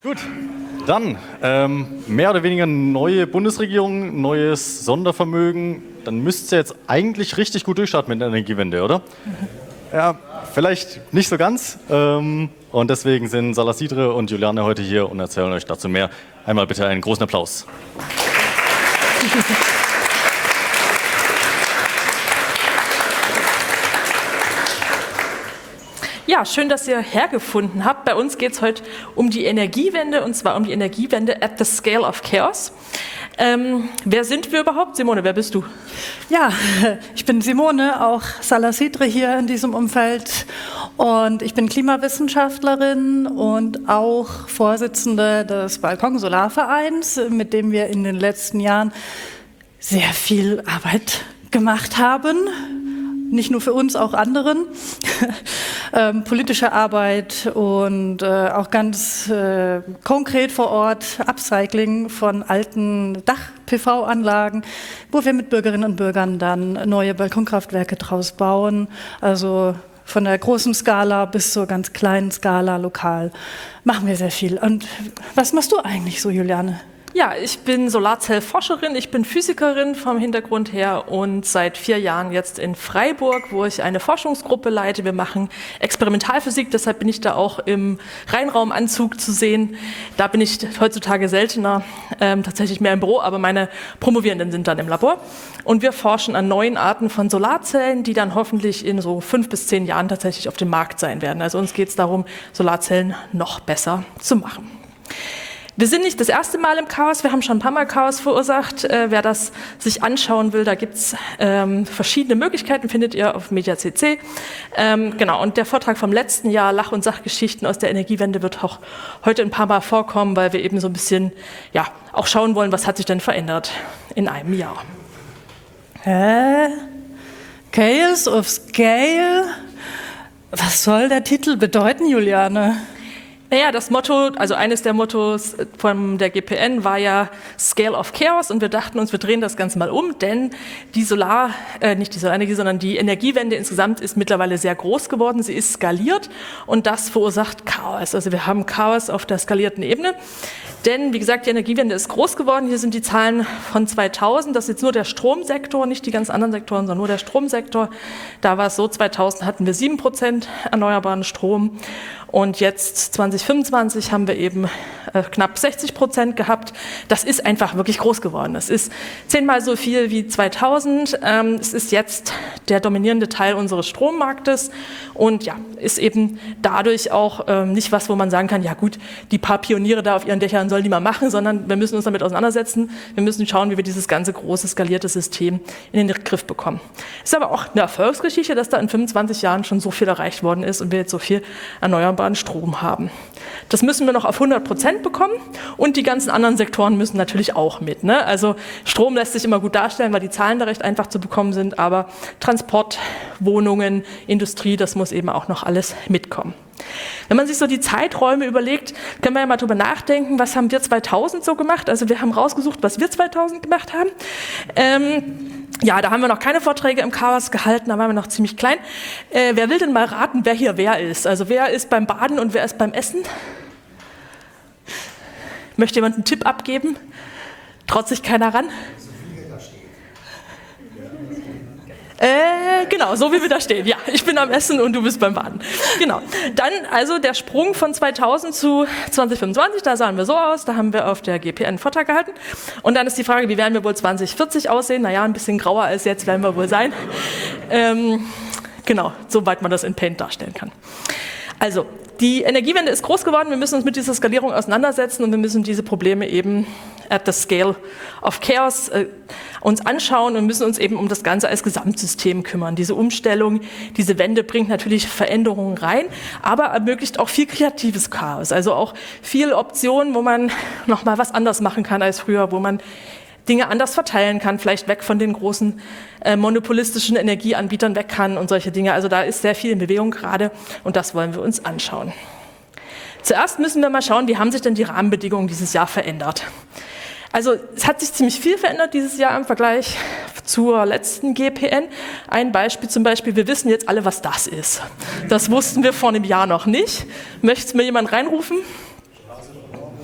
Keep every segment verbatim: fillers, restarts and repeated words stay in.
Gut, dann ähm, mehr oder weniger neue Bundesregierung, neues Sondervermögen. Dann müsst ihr jetzt eigentlich richtig gut durchstarten mit der Energiewende, oder? Ja, vielleicht nicht so ganz. Ähm, und deswegen sind Salah Sidre und Juliane heute hier und erzählen euch dazu mehr. Einmal bitte einen großen Applaus. Ja, schön, dass ihr hergefunden habt. Bei uns geht es heute um die Energiewende, und zwar um die Energiewende at the scale of chaos. Ähm, wer sind wir überhaupt? Simone, wer bist du? Ja, ich bin Simone, auch Salah Sidre hier in diesem Umfeld. Und ich bin Klimawissenschaftlerin und auch Vorsitzende des Balkon-Solarvereins, mit dem wir in den letzten Jahren sehr viel Arbeit gemacht haben. Nicht nur für uns, auch anderen. ähm, politische Arbeit und äh, auch ganz äh, konkret vor Ort Upcycling von alten Dach-P V-Anlagen, wo wir mit Bürgerinnen und Bürgern dann neue Balkonkraftwerke draus bauen. Also von der großen Skala bis zur ganz kleinen Skala lokal machen wir sehr viel. Und was machst du eigentlich so, Juliane? Ja, ich bin Solarzellforscherin, ich bin Physikerin vom Hintergrund her und seit vier Jahren jetzt in Freiburg, wo ich eine Forschungsgruppe leite. Wir machen Experimentalphysik, deshalb bin ich da auch im Reinraumanzug zu sehen. Da bin ich heutzutage seltener, ähm, tatsächlich mehr im Büro, aber meine Promovierenden sind dann im Labor. Und wir forschen an neuen Arten von Solarzellen, die dann hoffentlich in so fünf bis zehn Jahren tatsächlich auf dem Markt sein werden. Also uns geht es darum, Solarzellen noch besser zu machen. Wir sind nicht das erste Mal im Chaos, wir haben schon ein paar Mal Chaos verursacht. Äh, wer das sich anschauen will, da gibt es ähm, verschiedene Möglichkeiten, findet ihr auf Media C C. Ähm, genau, und der Vortrag vom letzten Jahr, Lach- und Sachgeschichten aus der Energiewende, wird auch heute ein paar Mal vorkommen, weil wir eben so ein bisschen ja, auch schauen wollen, was hat sich denn verändert in einem Jahr. Hä? Chaos of Scale? Was soll der Titel bedeuten, Juliane? Naja, das Motto, also eines der Mottos von der G P N war ja Scale of Chaos und wir dachten uns, wir drehen das Ganze mal um, denn die Solar, äh, nicht die Solarenergie, sondern die Energiewende insgesamt ist mittlerweile sehr groß geworden, sie ist skaliert und das verursacht Chaos. Also wir haben Chaos auf der skalierten Ebene, denn wie gesagt, die Energiewende ist groß geworden, hier sind die Zahlen von zweitausend, das ist jetzt nur der Stromsektor, nicht die ganz anderen Sektoren, sondern nur der Stromsektor. Da war es so, zweitausend hatten wir sieben Prozent erneuerbaren Strom. Und jetzt zwanzig fünfundzwanzig haben wir eben äh, knapp sechzig Prozent gehabt. Das ist einfach wirklich groß geworden. Es ist zehnmal so viel wie zweitausend. Ähm, es ist jetzt der dominierende Teil unseres Strommarktes und ja, ist eben dadurch auch ähm, nicht was, wo man sagen kann, ja gut, die paar Pioniere da auf ihren Dächern sollen die mal machen, sondern wir müssen uns damit auseinandersetzen. Wir müssen schauen, wie wir dieses ganze große skalierte System in den Griff bekommen. Es ist aber auch eine Erfolgsgeschichte, dass da in fünfundzwanzig Jahren schon so viel erreicht worden ist und wir jetzt so viel erneuerbaren Strom haben. Das müssen wir noch auf hundert Prozent bekommen und die ganzen anderen Sektoren müssen natürlich auch mit. Ne? Also Strom lässt sich immer gut darstellen, weil die Zahlen da recht einfach zu bekommen sind, aber Transport, Wohnungen, Industrie, das muss eben auch noch alles mitkommen. Wenn man sich so die Zeiträume überlegt, können wir ja mal drüber nachdenken, was haben wir zweitausend so gemacht? Also wir haben rausgesucht, was wir zweitausend gemacht haben. Ähm, ja, da haben wir noch keine Vorträge im Chaos gehalten, da waren wir noch ziemlich klein. Äh, wer will denn mal raten, wer hier wer ist? Also wer ist beim Baden und wer ist beim Essen? Möchte jemand einen Tipp abgeben? Traut sich keiner ran? Äh, genau, so wie wir da stehen. Ja, ich bin am Essen und du bist beim Baden. Genau. Dann also der Sprung von zweitausend zu zwanzig fünfundzwanzig, da sahen wir so aus, da haben wir auf der G P N einen Vortrag gehalten. Und dann ist die Frage, wie werden wir wohl zwanzig vierzig aussehen? Naja, ein bisschen grauer als jetzt werden wir wohl sein. Ähm, genau, soweit man das in Paint darstellen kann. Also, die Energiewende ist groß geworden, wir müssen uns mit dieser Skalierung auseinandersetzen und wir müssen diese Probleme eben at the scale of chaos äh, uns anschauen und müssen uns eben um das Ganze als Gesamtsystem kümmern. Diese Umstellung, diese Wende bringt natürlich Veränderungen rein, aber ermöglicht auch viel kreatives Chaos, also auch viele Optionen, wo man nochmal was anders machen kann als früher, wo man Dinge anders verteilen kann, vielleicht weg von den großen äh, monopolistischen Energieanbietern weg kann und solche Dinge. Also da ist sehr viel in Bewegung gerade und das wollen wir uns anschauen. Zuerst müssen wir mal schauen, wie haben sich denn die Rahmenbedingungen dieses Jahr verändert. Also es hat sich ziemlich viel verändert dieses Jahr im Vergleich zur letzten G P N. Ein Beispiel zum Beispiel, wir wissen jetzt alle, was das ist. Das wussten wir vor einem Jahr noch nicht. Möchte mir jemand reinrufen?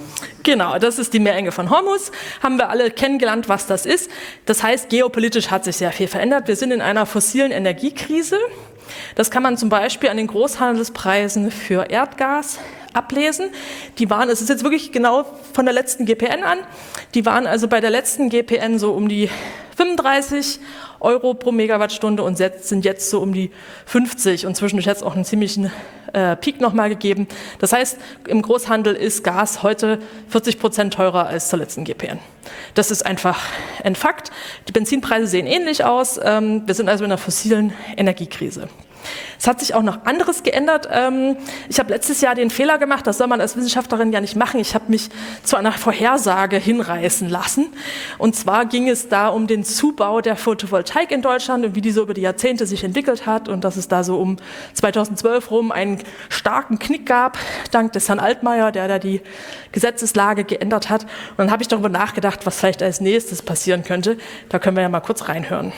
Genau, das ist die Meerenge von Hormuz. Haben wir alle kennengelernt, was das ist. Das heißt, geopolitisch hat sich sehr viel verändert. Wir sind in einer fossilen Energiekrise. Das kann man zum Beispiel an den Großhandelspreisen für Erdgas ablesen. Die waren, es ist jetzt wirklich genau von der letzten G P N an, die waren also bei der letzten G P N so um die fünfunddreißig Euro pro Megawattstunde und jetzt sind jetzt so um die fünfzig und zwischendurch hat es auch einen ziemlichen äh, Peak nochmal gegeben. Das heißt, im Großhandel ist Gas heute vierzig Prozent teurer als zur letzten G P N. Das ist einfach ein Fakt. Die Benzinpreise sehen ähnlich aus. Ähm, wir sind also in einer fossilen Energiekrise. Es hat sich auch noch anderes geändert. Ich habe letztes Jahr den Fehler gemacht, das soll man als Wissenschaftlerin ja nicht machen. Ich habe mich zu einer Vorhersage hinreißen lassen. Und zwar ging es da um den Zubau der Photovoltaik in Deutschland und wie die so über die Jahrzehnte sich entwickelt hat und dass es da so um zweitausendzwölf rum einen starken Knick gab, dank des Herrn Altmaier, der da die Gesetzeslage geändert hat. Und dann habe ich darüber nachgedacht, was vielleicht als nächstes passieren könnte. Da können wir ja mal kurz reinhören.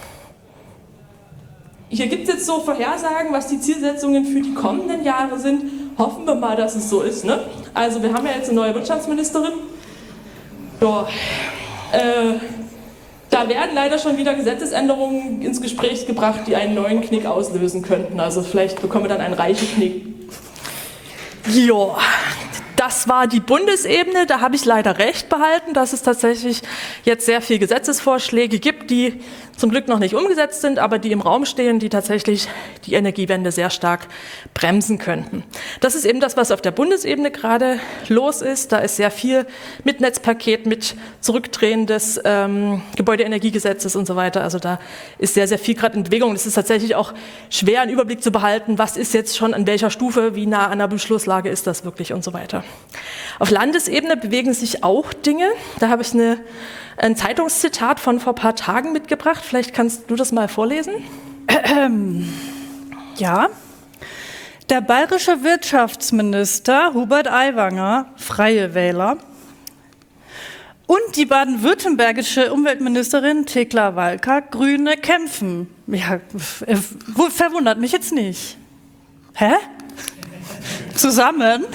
Hier gibt es jetzt so Vorhersagen, was die Zielsetzungen für die kommenden Jahre sind. Hoffen wir mal, dass es so ist. Ne? Also wir haben ja jetzt eine neue Wirtschaftsministerin. Ja, äh, da werden leider schon wieder Gesetzesänderungen ins Gespräch gebracht, die einen neuen Knick auslösen könnten. Also vielleicht bekommen wir dann einen reichen Knick. Ja. Das war die Bundesebene, da habe ich leider recht behalten, dass es tatsächlich jetzt sehr viele Gesetzesvorschläge gibt, die zum Glück noch nicht umgesetzt sind, aber die im Raum stehen, die tatsächlich die Energiewende sehr stark bremsen könnten. Das ist eben das, was auf der Bundesebene gerade los ist. Da ist sehr viel mit Netzpaket, mit Zurückdrehen des ähm, Gebäudeenergiegesetzes und so weiter. Also da ist sehr, sehr viel gerade in Bewegung. Es ist tatsächlich auch schwer, einen Überblick zu behalten, was ist jetzt schon an welcher Stufe, wie nah an der Beschlusslage ist das wirklich und so weiter. Auf Landesebene bewegen sich auch Dinge. Da habe ich eine, ein Zeitungszitat von vor ein paar Tagen mitgebracht. Vielleicht kannst du das mal vorlesen. Ähm, ja. Der bayerische Wirtschaftsminister Hubert Aiwanger, Freie Wähler, und die baden-württembergische Umweltministerin Thekla Walker, Grüne, kämpfen. Ja, verwundert mich jetzt nicht. Hä? Zusammen?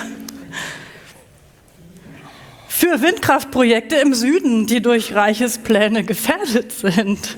Für Windkraftprojekte im Süden, die durch Reiches Pläne gefährdet sind.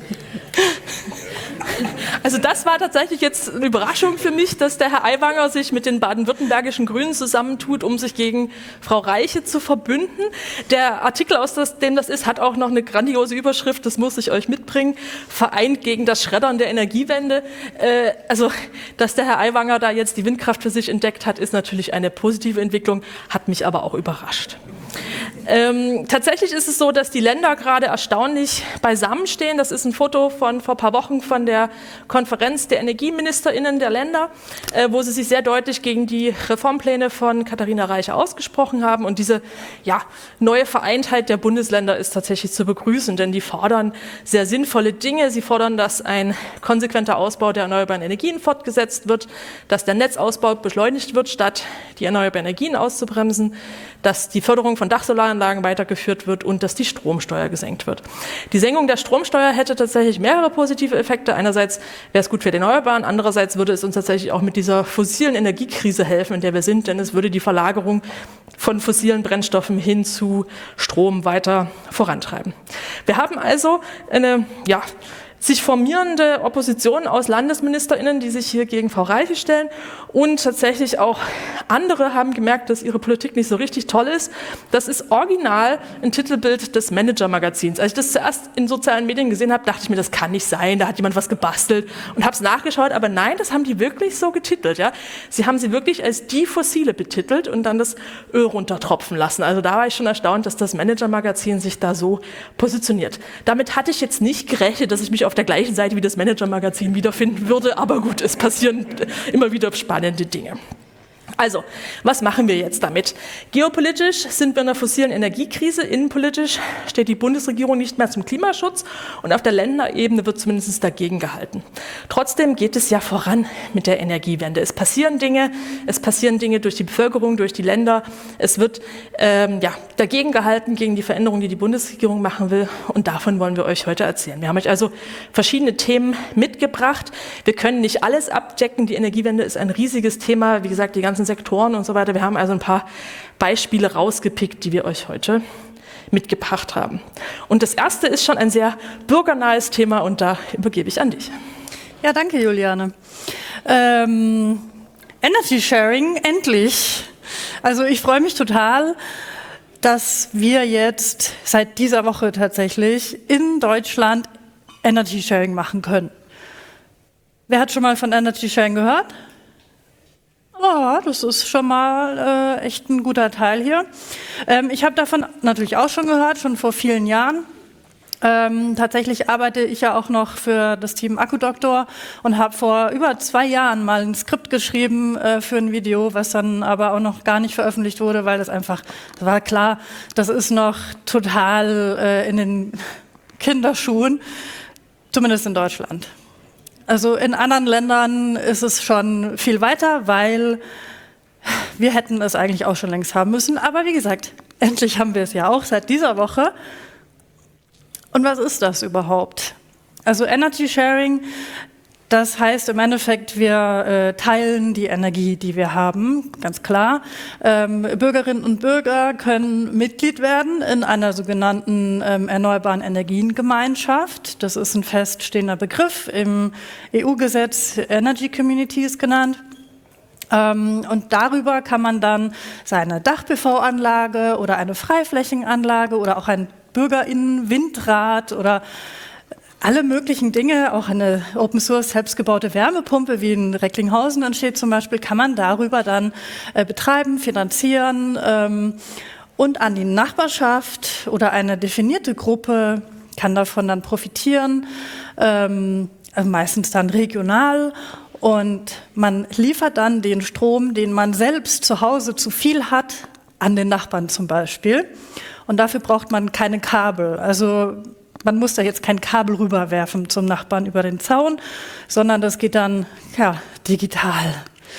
Also das war tatsächlich jetzt eine Überraschung für mich, dass der Herr Aiwanger sich mit den baden-württembergischen Grünen zusammentut, um sich gegen Frau Reiche zu verbünden. Der Artikel, aus dem das ist, hat auch noch eine grandiose Überschrift, das muss ich euch mitbringen, vereint gegen das Schreddern der Energiewende. Äh, also, dass der Herr Aiwanger da jetzt die Windkraft für sich entdeckt hat, ist natürlich eine positive Entwicklung, hat mich aber auch überrascht. Ähm, tatsächlich ist es so, dass die Länder gerade erstaunlich beisammenstehen. Das ist ein Foto von vor ein paar Wochen von der Konferenz der EnergieministerInnen der Länder, äh, wo sie sich sehr deutlich gegen die Reformpläne von Katharina Reiche ausgesprochen haben. Und diese ja, neue Vereintheit der Bundesländer ist tatsächlich zu begrüßen, denn die fordern sehr sinnvolle Dinge. Sie fordern, dass ein konsequenter Ausbau der erneuerbaren Energien fortgesetzt wird, dass der Netzausbau beschleunigt wird, statt die erneuerbaren Energien auszubremsen, dass die Förderung von Dachsolaranlagen weitergeführt wird und dass die Stromsteuer gesenkt wird. Die Senkung der Stromsteuer hätte tatsächlich mehrere positive Effekte. Einerseits wäre es gut für den Erneuerbaren, andererseits würde es uns tatsächlich auch mit dieser fossilen Energiekrise helfen, in der wir sind, denn es würde die Verlagerung von fossilen Brennstoffen hin zu Strom weiter vorantreiben. Wir haben also eine, ja, sich formierende Opposition aus LandesministerInnen, die sich hier gegen Frau Reiche stellen, und tatsächlich auch andere haben gemerkt, dass ihre Politik nicht so richtig toll ist. Das ist original ein Titelbild des Manager-Magazins. Als ich das zuerst in sozialen Medien gesehen habe, dachte ich mir, das kann nicht sein, da hat jemand was gebastelt und habe es nachgeschaut, aber nein, das haben die wirklich so getitelt. Ja? Sie haben sie wirklich als die Fossile betitelt und dann das Öl runtertropfen lassen. Also da war ich schon erstaunt, dass das Manager-Magazin sich da so positioniert. Damit hatte ich jetzt nicht gerechnet, dass ich mich auf der gleichen Seite wie das Manager-Magazin wiederfinden würde, aber gut, es passieren immer wieder spannende Dinge. Also, was machen wir jetzt damit? Geopolitisch sind wir in einer fossilen Energiekrise, innenpolitisch steht die Bundesregierung nicht mehr zum Klimaschutz und auf der Länderebene wird zumindest dagegen gehalten. Trotzdem geht es ja voran mit der Energiewende. Es passieren Dinge, es passieren Dinge durch die Bevölkerung, durch die Länder. Es wird ähm, ja, dagegen gehalten, gegen die Veränderungen, die die Bundesregierung machen will, und davon wollen wir euch heute erzählen. Wir haben euch also verschiedene Themen mitgebracht. Wir können nicht alles abdecken, die Energiewende ist ein riesiges Thema. Wie gesagt, die ganzen ganzen Sektoren und so weiter. Wir haben also ein paar Beispiele rausgepickt, die wir euch heute mitgebracht haben. Und das erste ist schon ein sehr bürgernahes Thema und da übergebe ich an dich. Ja, danke, Juliane. Ähm, Energy Sharing, endlich. Also ich freue mich total, dass wir jetzt seit dieser Woche tatsächlich in Deutschland Energy Sharing machen können. Wer hat schon mal von Energy Sharing gehört? Oh, das ist schon mal äh, echt ein guter Teil hier. Ähm, ich habe davon natürlich auch schon gehört, schon vor vielen Jahren. Ähm, tatsächlich arbeite ich ja auch noch für das Team Akkudoktor und habe vor über zwei Jahren mal ein Skript geschrieben äh, für ein Video, was dann aber auch noch gar nicht veröffentlicht wurde, weil das einfach, das war klar, das ist noch total äh, in den Kinderschuhen, zumindest in Deutschland. Also in anderen Ländern ist es schon viel weiter, weil wir hätten es eigentlich auch schon längst haben müssen. Aber wie gesagt, endlich haben wir es ja auch seit dieser Woche. Und was ist das überhaupt? Also Energy Sharing, das heißt im Endeffekt, wir äh, teilen die Energie, die wir haben, ganz klar. Ähm, Bürgerinnen und Bürger können Mitglied werden in einer sogenannten ähm, Erneuerbaren Energien-Gemeinschaft. Das ist ein feststehender Begriff, im E U-Gesetz Energy Communities genannt. Ähm, und darüber kann man dann seine Dach-P V-Anlage oder eine Freiflächenanlage oder auch ein BürgerInnen-Windrad oder alle möglichen Dinge, auch eine Open-Source selbstgebaute Wärmepumpe, wie in Recklinghausen entsteht zum Beispiel, kann man darüber dann äh, betreiben, finanzieren ähm, und an die Nachbarschaft oder eine definierte Gruppe kann davon dann profitieren, ähm, also meistens dann regional. Und man liefert dann den Strom, den man selbst zu Hause zu viel hat, an den Nachbarn zum Beispiel. Und dafür braucht man keine Kabel. Also man muss da jetzt kein Kabel rüberwerfen zum Nachbarn über den Zaun, sondern das geht dann ja, digital.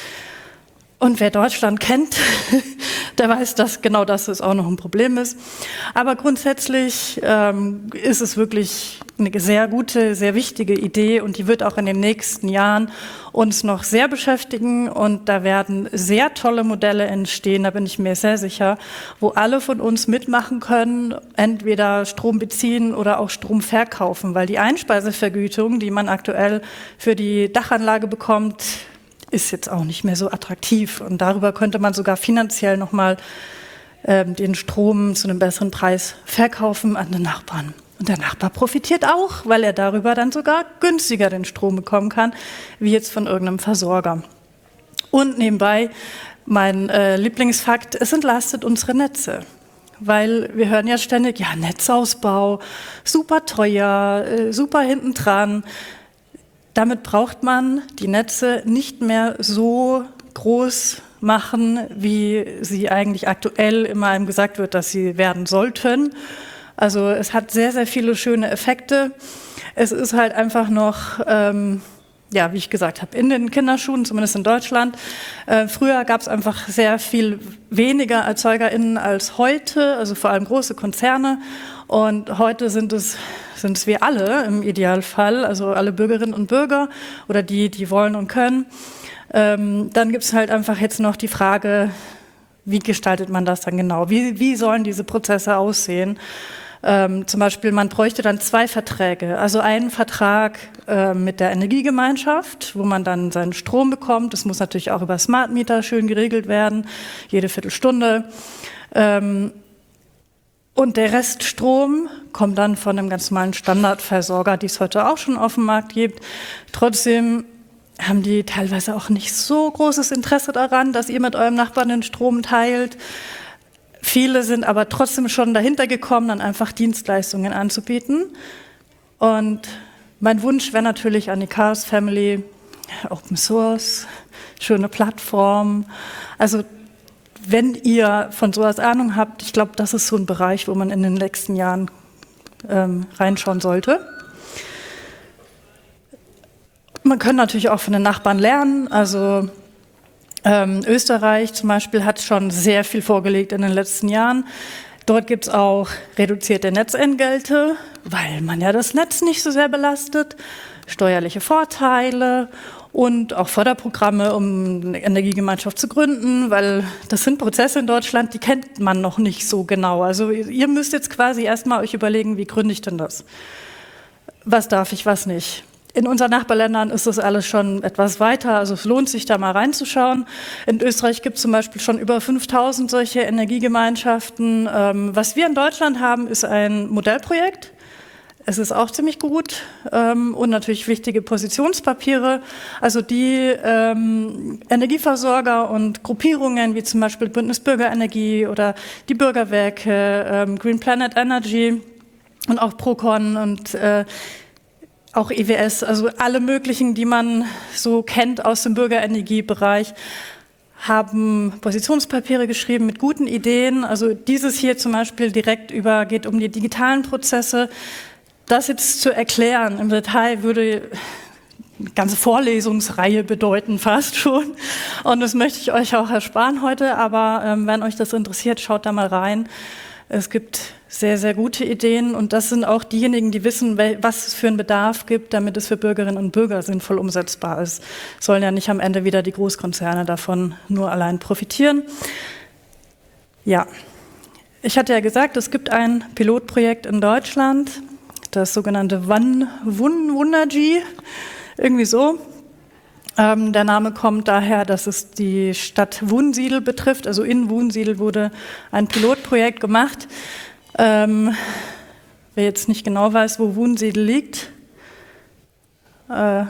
Und wer Deutschland kennt, der weiß, dass genau das ist auch noch ein Problem ist. Aber grundsätzlich ähm, ist es wirklich eine sehr gute, sehr wichtige Idee und die wird auch in den nächsten Jahren uns noch sehr beschäftigen und da werden sehr tolle Modelle entstehen, da bin ich mir sehr sicher, wo alle von uns mitmachen können, entweder Strom beziehen oder auch Strom verkaufen, weil die Einspeisevergütung, die man aktuell für die Dachanlage bekommt, ist jetzt auch nicht mehr so attraktiv und darüber könnte man sogar finanziell nochmal ähm, den Strom zu einem besseren Preis verkaufen an den Nachbarn. Und der Nachbar profitiert auch, weil er darüber dann sogar günstiger den Strom bekommen kann, wie jetzt von irgendeinem Versorger. Und nebenbei, mein äh, Lieblingsfakt, es entlastet unsere Netze. Weil wir hören ja ständig, ja, Netzausbau, super teuer, äh, super hintendran. Damit braucht man die Netze nicht mehr so groß machen, wie sie eigentlich aktuell immer einem gesagt wird, dass sie werden sollten. Also es hat sehr, sehr viele schöne Effekte. Es ist halt einfach noch, ähm, ja, wie ich gesagt habe, in den Kinderschuhen, zumindest in Deutschland. Äh, früher gab es einfach sehr viel weniger ErzeugerInnen als heute, also vor allem große Konzerne. Und heute sind es, sind es wir alle im Idealfall, also alle Bürgerinnen und Bürger oder die, die wollen und können. Ähm, dann gibt es halt einfach jetzt noch die Frage, wie gestaltet man das dann genau? Wie, wie sollen diese Prozesse aussehen? Ähm, zum Beispiel, man bräuchte dann zwei Verträge. Also einen Vertrag äh, mit der Energiegemeinschaft, wo man dann seinen Strom bekommt. Das muss natürlich auch über Smart Meter schön geregelt werden, jede Viertelstunde. Ähm, und der Reststrom kommt dann von einem ganz normalen Standardversorger, die es heute auch schon auf dem Markt gibt. Trotzdem haben die teilweise auch nicht so großes Interesse daran, dass ihr mit eurem Nachbarn den Strom teilt. Viele sind aber trotzdem schon dahinter gekommen, dann einfach Dienstleistungen anzubieten. Und mein Wunsch wäre natürlich an die Chaos Family, Open Source, schöne Plattform. Also wenn ihr von sowas Ahnung habt, ich glaube, das ist so ein Bereich, wo man in den nächsten Jahren ähm, reinschauen sollte. Man kann natürlich auch von den Nachbarn lernen. Also ähm, Österreich zum Beispiel hat schon sehr viel vorgelegt in den letzten Jahren. Dort gibt es auch reduzierte Netzentgelte, weil man ja das Netz nicht so sehr belastet, steuerliche Vorteile und auch Förderprogramme, um eine Energiegemeinschaft zu gründen, weil das sind Prozesse in Deutschland, die kennt man noch nicht so genau. Also ihr müsst jetzt quasi erstmal euch überlegen, wie gründe ich denn das? Was darf ich, was nicht? In unseren Nachbarländern ist das alles schon etwas weiter, also es lohnt sich da mal reinzuschauen. In Österreich gibt es zum Beispiel schon über fünftausend solche Energiegemeinschaften. Ähm, was wir in Deutschland haben, ist ein Modellprojekt. Es ist auch ziemlich gut ähm, und natürlich wichtige Positionspapiere, also die ähm, Energieversorger und Gruppierungen wie zum Beispiel Bündnis Bürgerenergie oder die Bürgerwerke, ähm, Green Planet Energy und auch Procon und äh, auch E W S, also alle möglichen, die man so kennt aus dem Bürgerenergiebereich, haben Positionspapiere geschrieben mit guten Ideen. Also dieses hier zum Beispiel direkt über geht um die digitalen Prozesse. Das jetzt zu erklären im Detail würde eine ganze Vorlesungsreihe bedeuten, fast schon. Und das möchte ich euch auch ersparen heute, aber ähm, wenn euch das interessiert, schaut da mal rein. Es gibt sehr, sehr gute Ideen und das sind auch diejenigen, die wissen, was es für einen Bedarf gibt, damit es für Bürgerinnen und Bürger sinnvoll umsetzbar ist. Sollen ja nicht am Ende wieder die Großkonzerne davon nur allein profitieren. Ja, ich hatte ja gesagt, es gibt ein Pilotprojekt in Deutschland, das sogenannte Wunergy, irgendwie so. Ähm, der Name kommt daher, dass es die Stadt Wunsiedel betrifft. Also in Wunsiedel wurde ein Pilotprojekt gemacht. Ähm, wer jetzt nicht genau weiß, wo Wunsiedel liegt, äh,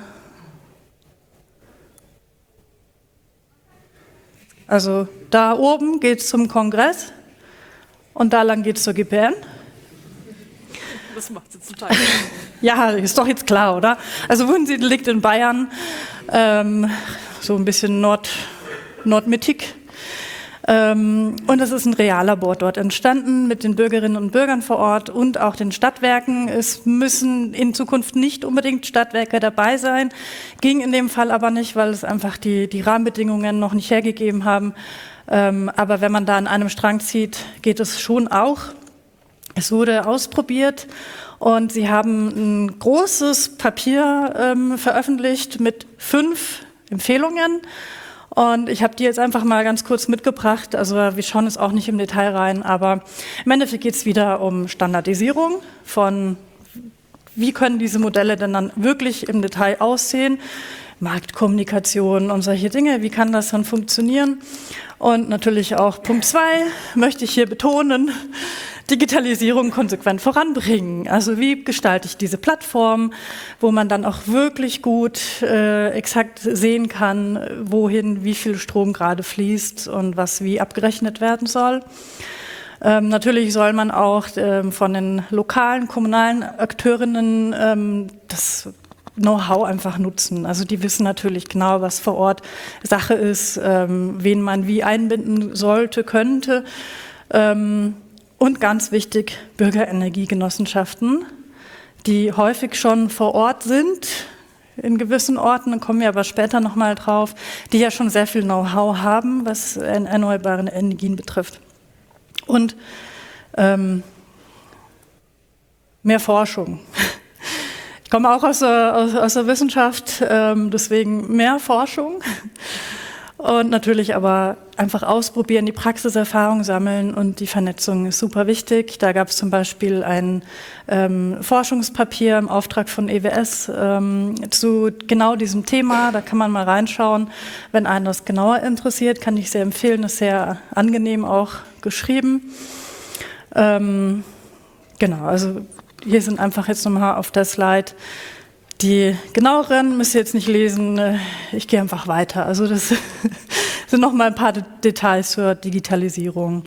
also da oben geht es zum Kongress und da lang geht es zur G P N. Das macht es total. Ja, ist doch jetzt klar, oder? Also Wunsiedel liegt in Bayern, ähm, so ein bisschen Nord, nordmittig. Ähm, und es ist ein Reallabor dort entstanden mit den Bürgerinnen und Bürgern vor Ort und auch den Stadtwerken. Es müssen in Zukunft nicht unbedingt Stadtwerke dabei sein, ging in dem Fall aber nicht, weil es einfach die, die Rahmenbedingungen noch nicht hergegeben haben. Ähm, aber wenn man da an einem Strang zieht, geht es schon auch. Es wurde ausprobiert und sie haben ein großes Papier ähm, veröffentlicht mit fünf Empfehlungen. Und ich habe die jetzt einfach mal ganz kurz mitgebracht. Also wir schauen jetzt auch nicht im Detail rein, aber im Endeffekt geht es wieder um Standardisierung von, wie können diese Modelle denn dann wirklich im Detail aussehen, Marktkommunikation und solche Dinge, wie kann das dann funktionieren? Und natürlich auch Punkt zwei möchte ich hier betonen, Digitalisierung konsequent voranbringen. Also wie gestalte ich diese Plattform, wo man dann auch wirklich gut äh, exakt sehen kann, wohin wie viel Strom gerade fließt und was wie abgerechnet werden soll. Ähm, natürlich soll man auch ähm, von den lokalen, kommunalen Akteurinnen ähm, das Know-how einfach nutzen. Also die wissen natürlich genau, was vor Ort Sache ist, ähm, wen man wie einbinden sollte, könnte. Ähm, Und ganz wichtig, Bürgerenergiegenossenschaften, die häufig schon vor Ort sind, in gewissen Orten, da kommen wir aber später nochmal drauf, die ja schon sehr viel Know-how haben, was erneuerbare Energien betrifft. Und ähm, mehr Forschung. Ich komme auch aus der, aus, aus der Wissenschaft, ähm, deswegen mehr Forschung. Und natürlich aber einfach ausprobieren, die Praxiserfahrung sammeln und die Vernetzung ist super wichtig. Da gab es zum Beispiel ein ähm, Forschungspapier im Auftrag von E W S ähm, zu genau diesem Thema. Da kann man mal reinschauen. Wenn einen das genauer interessiert, kann ich sehr empfehlen. Ist sehr angenehm auch geschrieben. Ähm, genau, also hier sind einfach jetzt nochmal auf der Slide die genaueren, müsst ihr jetzt nicht lesen, ich gehe einfach weiter. Also das sind noch mal ein paar Details zur Digitalisierung.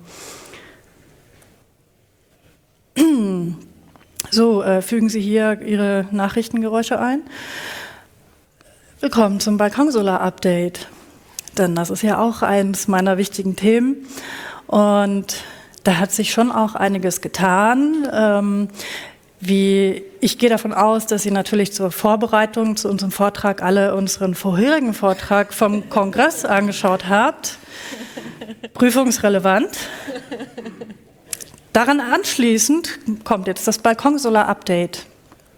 So, äh, fügen Sie hier Ihre Nachrichtengeräusche ein. Willkommen zum Balkonsolar-Update. Denn das ist ja auch eines meiner wichtigen Themen. Und da hat sich schon auch einiges getan. Ähm, Wie, ich gehe davon aus, dass Sie natürlich zur Vorbereitung zu unserem Vortrag alle unseren vorherigen Vortrag vom Kongress angeschaut habt. Prüfungsrelevant. Daran anschließend kommt jetzt das Balkonsolar-Update.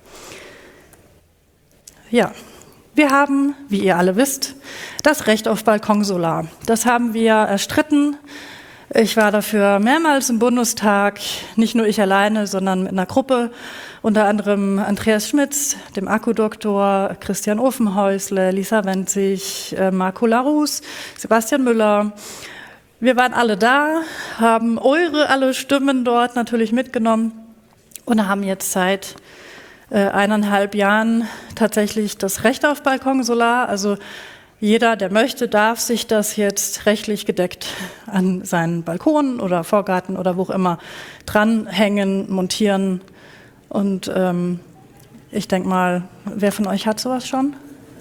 Ja, wir haben, wie ihr alle wisst, das Recht auf Balkonsolar. Das haben wir erstritten. Ich war dafür mehrmals im Bundestag, nicht nur ich alleine, sondern mit einer Gruppe, unter anderem Andreas Schmitz, dem Akkudoktor, Christian Ofenhäusle, Lisa Wenzig, Marco Larus, Sebastian Müller. Wir waren alle da, haben eure alle Stimmen dort natürlich mitgenommen und haben jetzt seit äh, eineinhalb Jahren tatsächlich das Recht auf Balkonsolar. Also jeder, der möchte, darf sich das jetzt rechtlich gedeckt an seinen Balkon oder Vorgarten oder wo auch immer dranhängen, montieren. Und ähm, ich denke mal, wer von euch hat sowas schon?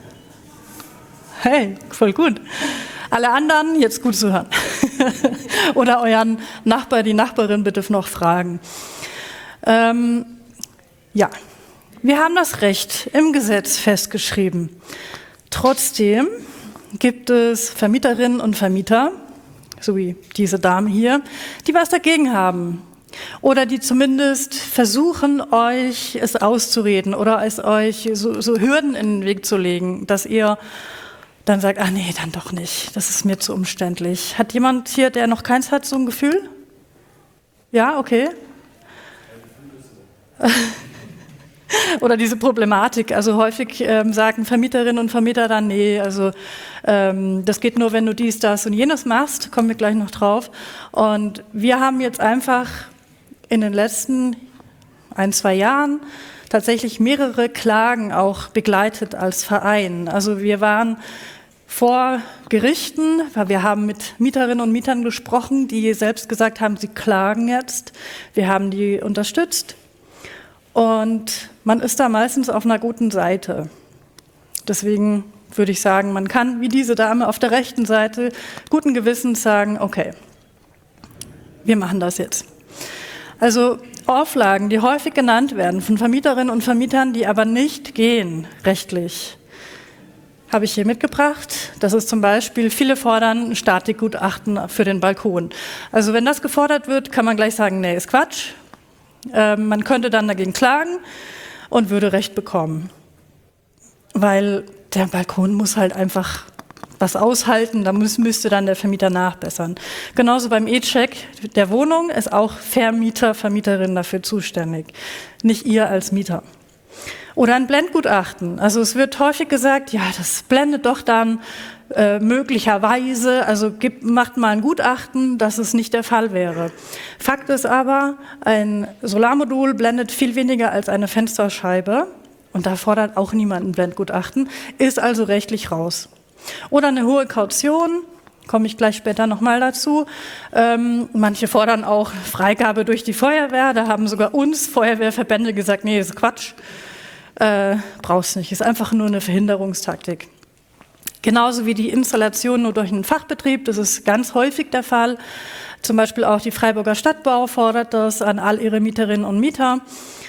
Hey, voll gut. Alle anderen jetzt gut zu hören. Oder euren Nachbar, die Nachbarin bitte noch fragen. Ähm, ja, wir haben das Recht im Gesetz festgeschrieben. Trotzdem gibt es Vermieterinnen und Vermieter, so wie diese Dame hier, die was dagegen haben. Oder die zumindest versuchen, euch es auszureden oder es euch so, so Hürden in den Weg zu legen, dass ihr dann sagt, ah nee, dann doch nicht, das ist mir zu umständlich. Hat jemand hier, der noch keins hat, so ein Gefühl? Ja, okay. Oder diese Problematik, also häufig ähm, sagen Vermieterinnen und Vermieter dann, nee, also ähm, das geht nur, wenn du dies, das und jenes machst, kommen wir gleich noch drauf. Und wir haben jetzt einfach in den letzten ein, zwei Jahren tatsächlich mehrere Klagen auch begleitet als Verein. Also wir waren vor Gerichten, weil wir haben mit Mieterinnen und Mietern gesprochen, die selbst gesagt haben, sie klagen jetzt. Wir haben die unterstützt und man ist da meistens auf einer guten Seite. Deswegen würde ich sagen, man kann, wie diese Dame auf der rechten Seite, guten Gewissens sagen, okay, wir machen das jetzt. Also Auflagen, die häufig genannt werden von Vermieterinnen und Vermietern, die aber nicht gehen rechtlich, habe ich hier mitgebracht. Das ist zum Beispiel, viele fordern ein Statikgutachten für den Balkon. Also wenn das gefordert wird, kann man gleich sagen, nee, ist Quatsch. Ähm, man könnte dann dagegen klagen und würde Recht bekommen. Weil der Balkon muss halt einfach was aushalten, da muss, müsste dann der Vermieter nachbessern. Genauso beim E-Check der Wohnung ist auch Vermieter, Vermieterin dafür zuständig, nicht ihr als Mieter. Oder ein Blendgutachten. Also es wird häufig gesagt, ja, das blendet doch dann äh, möglicherweise, also gibt, macht mal ein Gutachten, dass es nicht der Fall wäre. Fakt ist aber, ein Solarmodul blendet viel weniger als eine Fensterscheibe und da fordert auch niemand ein Blendgutachten, ist also rechtlich raus. Oder eine hohe Kaution, komme ich gleich später nochmal dazu. Ähm, manche fordern auch Freigabe durch die Feuerwehr. Da haben sogar uns Feuerwehrverbände gesagt, nee, das ist Quatsch, äh, brauchst nicht, ist einfach nur eine Verhinderungstaktik. Genauso wie die Installation nur durch einen Fachbetrieb, das ist ganz häufig der Fall. Zum Beispiel auch die Freiburger Stadtbau fordert das an all ihre Mieterinnen und Mieter.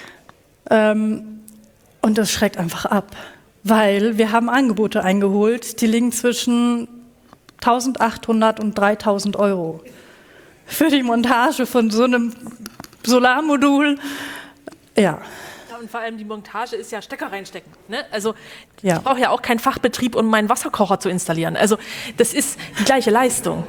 Ähm, und das schreckt einfach ab. Weil wir haben Angebote eingeholt, die liegen zwischen eintausendachthundert und dreitausend Euro für die Montage von so einem Solarmodul. Ja. Ja, und vor allem die Montage ist ja Stecker reinstecken. Ne? Also ja. Ich brauche ja auch keinen Fachbetrieb, um meinen Wasserkocher zu installieren. Also das ist die gleiche Leistung.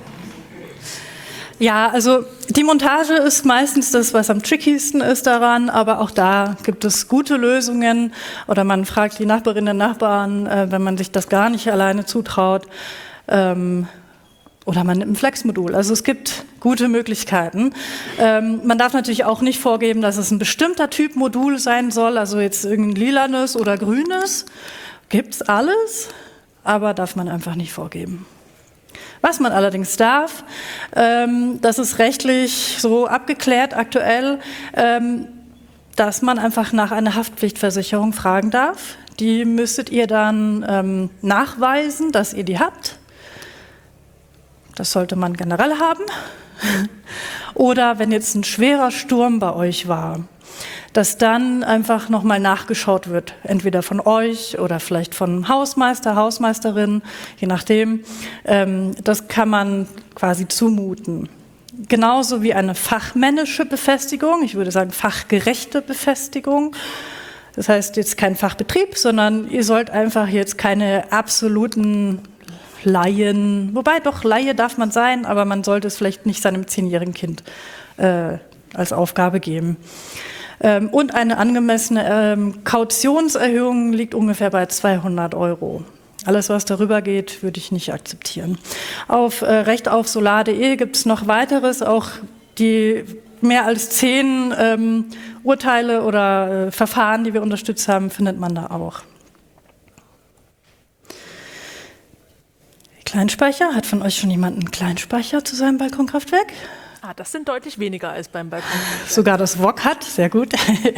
Ja, also die Montage ist meistens das, was am trickiesten ist daran, aber auch da gibt es gute Lösungen oder man fragt die Nachbarinnen und Nachbarn, äh, wenn man sich das gar nicht alleine zutraut, ähm, oder man nimmt ein Flexmodul. Also es gibt gute Möglichkeiten. Ähm, man darf natürlich auch nicht vorgeben, dass es ein bestimmter Typ Modul sein soll, also jetzt irgendein lilanes oder grünes, gibt's alles, aber darf man einfach nicht vorgeben. Was man allerdings darf, ähm, das ist rechtlich so abgeklärt aktuell, ähm, dass man einfach nach einer Haftpflichtversicherung fragen darf. Die müsstet ihr dann ähm, nachweisen, dass ihr die habt. Das sollte man generell haben. Oder wenn jetzt ein schwerer Sturm bei euch war, dass dann einfach nochmal nachgeschaut wird, entweder von euch oder vielleicht von Hausmeister, Hausmeisterin, je nachdem. Ähm, das kann man quasi zumuten. genauso wie eine fachmännische Befestigung, ich würde sagen fachgerechte Befestigung. Das heißt jetzt kein Fachbetrieb, sondern ihr sollt einfach jetzt keine absoluten Laien, wobei doch Laie darf man sein, aber man sollte es vielleicht nicht seinem zehnjährigen Kind äh, als Aufgabe geben. Ähm, und eine angemessene ähm, Kautionserhöhung liegt ungefähr bei zweihundert Euro. Alles, was darüber geht, würde ich nicht akzeptieren. Auf äh, recht auf solar punkt de gibt es noch weiteres, auch die mehr als zehn ähm, Urteile oder äh, Verfahren, die wir unterstützt haben, findet man da auch. Kleinspeicher, hat von euch schon jemand einen Kleinspeicher zu seinem Balkonkraftwerk? Ah, das sind deutlich weniger als beim Balkon. Sogar das W O C hat, sehr gut.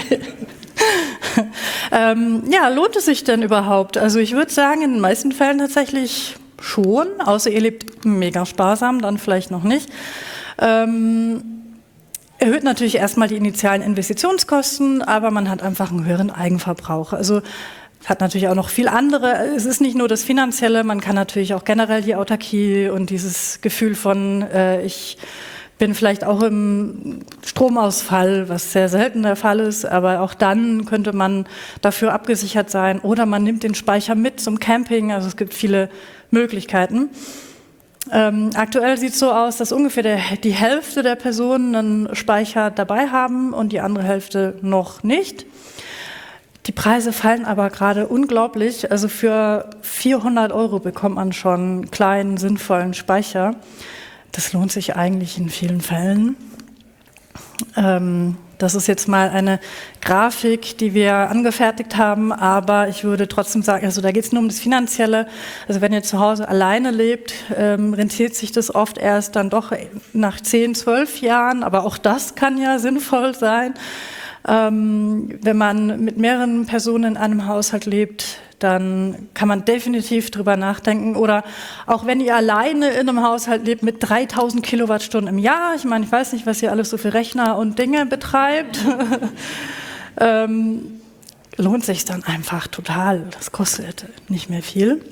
ähm, ja, lohnt es sich denn überhaupt? Also ich würde sagen, in den meisten Fällen tatsächlich schon, außer ihr lebt mega sparsam, dann vielleicht noch nicht. Ähm, erhöht natürlich erstmal die initialen Investitionskosten, aber man hat einfach einen höheren Eigenverbrauch. Also hat natürlich auch noch viel andere. Es ist nicht nur das Finanzielle, man kann natürlich auch generell die Autarkie und dieses Gefühl von, äh, ich bin vielleicht auch im Stromausfall, was sehr selten der Fall ist, aber auch dann könnte man dafür abgesichert sein. Oder man nimmt den Speicher mit zum Camping, also es gibt viele Möglichkeiten. Ähm, aktuell sieht es so aus, dass ungefähr der, die Hälfte der Personen einen Speicher dabei haben und die andere Hälfte noch nicht. Die Preise fallen aber gerade unglaublich. Also für vierhundert Euro bekommt man schon einen kleinen, sinnvollen Speicher. Das lohnt sich eigentlich in vielen Fällen. Ähm, das ist jetzt mal eine Grafik, die wir angefertigt haben, aber ich würde trotzdem sagen, also da geht es nur um das Finanzielle. Also wenn ihr zu Hause alleine lebt, ähm, rentiert sich das oft erst dann doch nach zehn, zwölf Jahren, aber auch das kann ja sinnvoll sein. Ähm, wenn man mit mehreren Personen in einem Haushalt lebt, dann kann man definitiv drüber nachdenken. Oder auch wenn ihr alleine in einem Haushalt lebt mit dreitausend Kilowattstunden im Jahr, ich meine, ich weiß nicht, was ihr alles so für Rechner und Dinge betreibt, ähm, lohnt sich dann einfach total. Das kostet nicht mehr viel.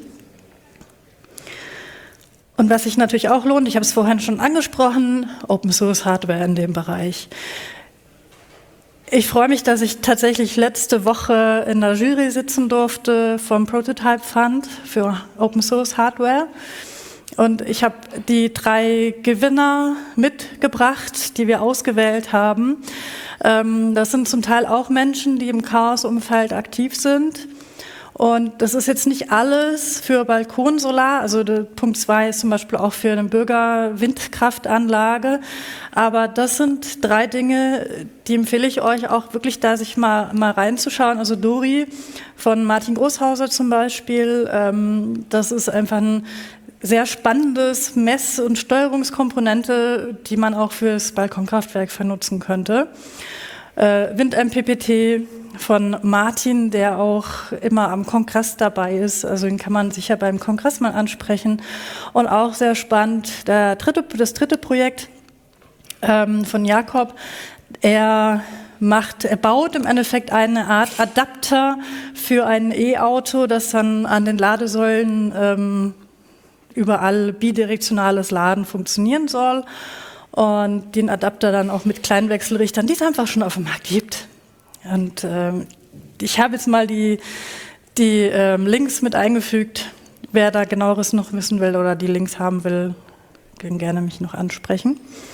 Und was sich natürlich auch lohnt, ich habe es vorhin schon angesprochen, Open Source Hardware in dem Bereich. Ich freue mich, dass ich tatsächlich letzte Woche in der Jury sitzen durfte vom Prototype Fund für Open Source Hardware. Und ich habe die drei Gewinner mitgebracht, die wir ausgewählt haben. Das sind zum Teil auch Menschen, die im Chaos-Umfeld aktiv sind. Und das ist jetzt nicht alles für Balkonsolar, also der Punkt zwei ist zum Beispiel auch für eine Bürgerwindkraftanlage, aber das sind drei Dinge, die empfehle ich euch auch wirklich da sich mal, mal reinzuschauen. Also Dori von Martin Großhauser zum Beispiel, ähm, das ist einfach ein sehr spannendes Mess- und Steuerungskomponente, die man auch fürs Balkonkraftwerk vernutzen könnte. Äh, WindM P P T von Martin, der auch immer am Kongress dabei ist, also den kann man sicher beim Kongress mal ansprechen. Und auch sehr spannend, der dritte, das dritte Projekt ähm, von Jakob, er macht, er baut im Endeffekt eine Art Adapter für ein E-Auto, das dann an den Ladesäulen ähm, überall bidirektionales Laden funktionieren soll und den Adapter dann auch mit Kleinwechselrichtern, die es einfach schon auf dem Markt gibt. Und ähm, ich habe jetzt mal die, die ähm, Links mit eingefügt. Wer da genaueres noch wissen will oder die Links haben will, kann gerne mich noch ansprechen.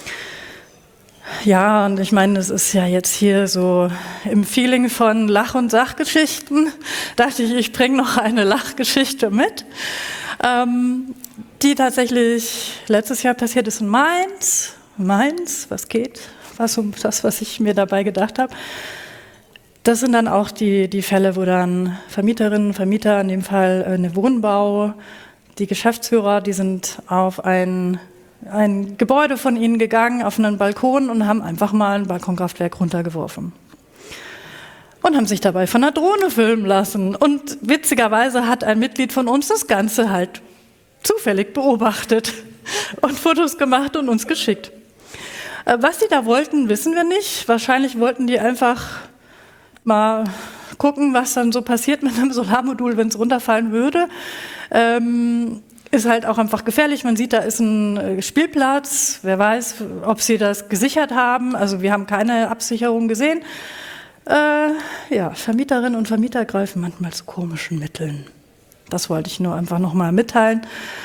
Ja, und ich meine, das ist ja jetzt hier so im Feeling von Lach- und Sachgeschichten. Dachte ich, ich bringe noch eine Lachgeschichte mit, ähm, die tatsächlich letztes Jahr passiert ist in Mainz. Mainz, was geht? Was um das, was ich mir dabei gedacht habe. Das sind dann auch die, die Fälle, wo dann Vermieterinnen, Vermieter, in dem Fall eine Wohnbau, die Geschäftsführer, die sind auf ein, ein Gebäude von ihnen gegangen, auf einen Balkon und haben einfach mal ein Balkonkraftwerk runtergeworfen. Und haben sich dabei von einer Drohne filmen lassen. Und witzigerweise hat ein Mitglied von uns das Ganze halt zufällig beobachtet und Fotos gemacht und uns geschickt. Was die da wollten, wissen wir nicht. Wahrscheinlich wollten die einfach mal gucken, was dann so passiert mit einem Solarmodul, wenn es runterfallen würde. Ähm, ist halt auch einfach gefährlich. Man sieht, da ist ein Spielplatz. Wer weiß, ob sie das gesichert haben. Also wir haben keine Absicherung gesehen. Äh, ja, Vermieterinnen und Vermieter greifen manchmal zu komischen Mitteln. Das wollte ich nur einfach nochmal mitteilen.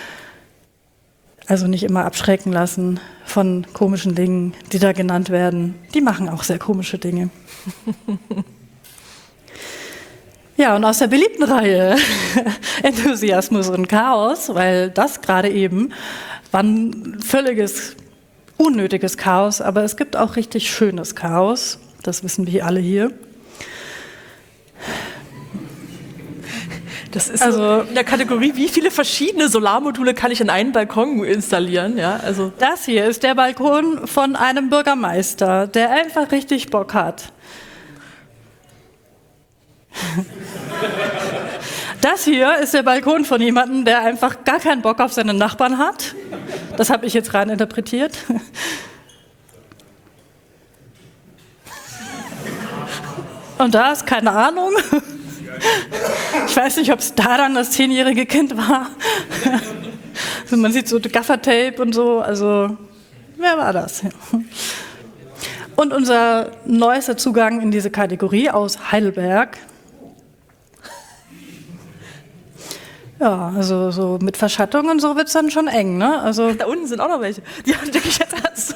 Also nicht immer abschrecken lassen von komischen Dingen, die da genannt werden. Die machen auch sehr komische Dinge. Ja, und aus der beliebten Reihe Enthusiasmus und Chaos, weil das gerade eben war ein völliges, unnötiges Chaos, aber es gibt auch richtig schönes Chaos, das wissen wir alle hier. Das ist also so in der Kategorie, wie viele verschiedene Solarmodule kann ich in einen Balkon installieren? Ja, also das hier ist der Balkon von einem Bürgermeister, der einfach richtig Bock hat. Das hier ist der Balkon von jemandem, der einfach gar keinen Bock auf seine Nachbarn hat. Das habe ich jetzt rein interpretiert. Und da ist keine Ahnung. Ich weiß nicht, ob es da dann das zehnjährige Kind war. Also man sieht so Gaffertape und so. Also wer war das? Und unser neuester Zugang in diese Kategorie aus Heidelberg. Ja, also so mit Verschattung und so wird es dann schon eng, ne? Also da unten sind auch noch welche. Die denke ich jetzt erst.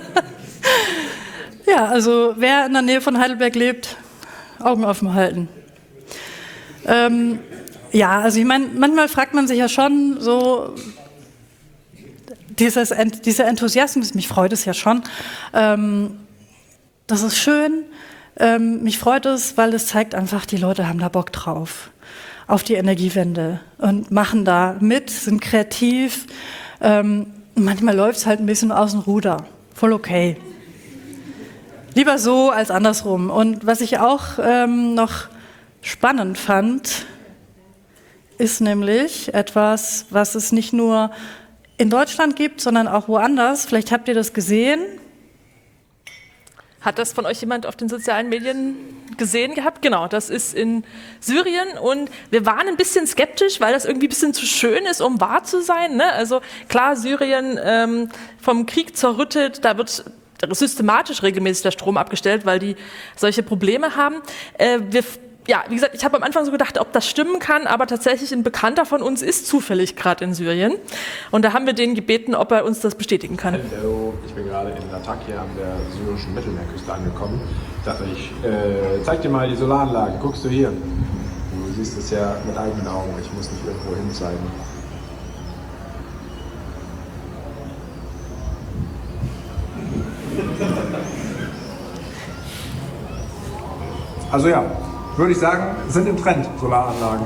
Ja, also wer in der Nähe von Heidelberg lebt, Augen offen halten. Ähm, ja, also ich meine, manchmal fragt man sich ja schon so, dieses, dieser Enthusiasmus, mich freut es ja schon. Ähm, das ist schön. Ähm, mich freut es, weil es zeigt einfach, die Leute haben da Bock drauf. Auf die Energiewende und machen da mit, sind kreativ. Ähm, manchmal läuft es halt ein bisschen aus dem Ruder. Voll okay. Lieber so als andersrum. Und was ich auch ähm, noch spannend fand, ist nämlich etwas, was es nicht nur in Deutschland gibt, sondern auch woanders. Vielleicht habt ihr das gesehen. Hat das von euch jemand auf den sozialen Medien gesehen gehabt? Genau, das ist in Syrien und wir waren ein bisschen skeptisch, weil das irgendwie ein bisschen zu schön ist, um wahr zu sein. Ne? Also klar, Syrien ähm, vom Krieg zerrüttet, da wird systematisch regelmäßig der Strom abgestellt, weil die solche Probleme haben. Äh, wir Ja, wie gesagt, ich habe am Anfang so gedacht, ob das stimmen kann, aber tatsächlich ein Bekannter von uns ist zufällig gerade in Syrien. Und da haben wir den gebeten, ob er uns das bestätigen kann. Hallo, ich bin gerade in Latakia an der syrischen Mittelmeerküste angekommen. Ich dachte, ich äh, zeig dir mal die Solaranlage. Guckst du hier? Du siehst es ja mit eigenen Augen. Ich muss nicht irgendwo hin zeigen. Also ja, würde ich sagen, sind im Trend, Solaranlagen.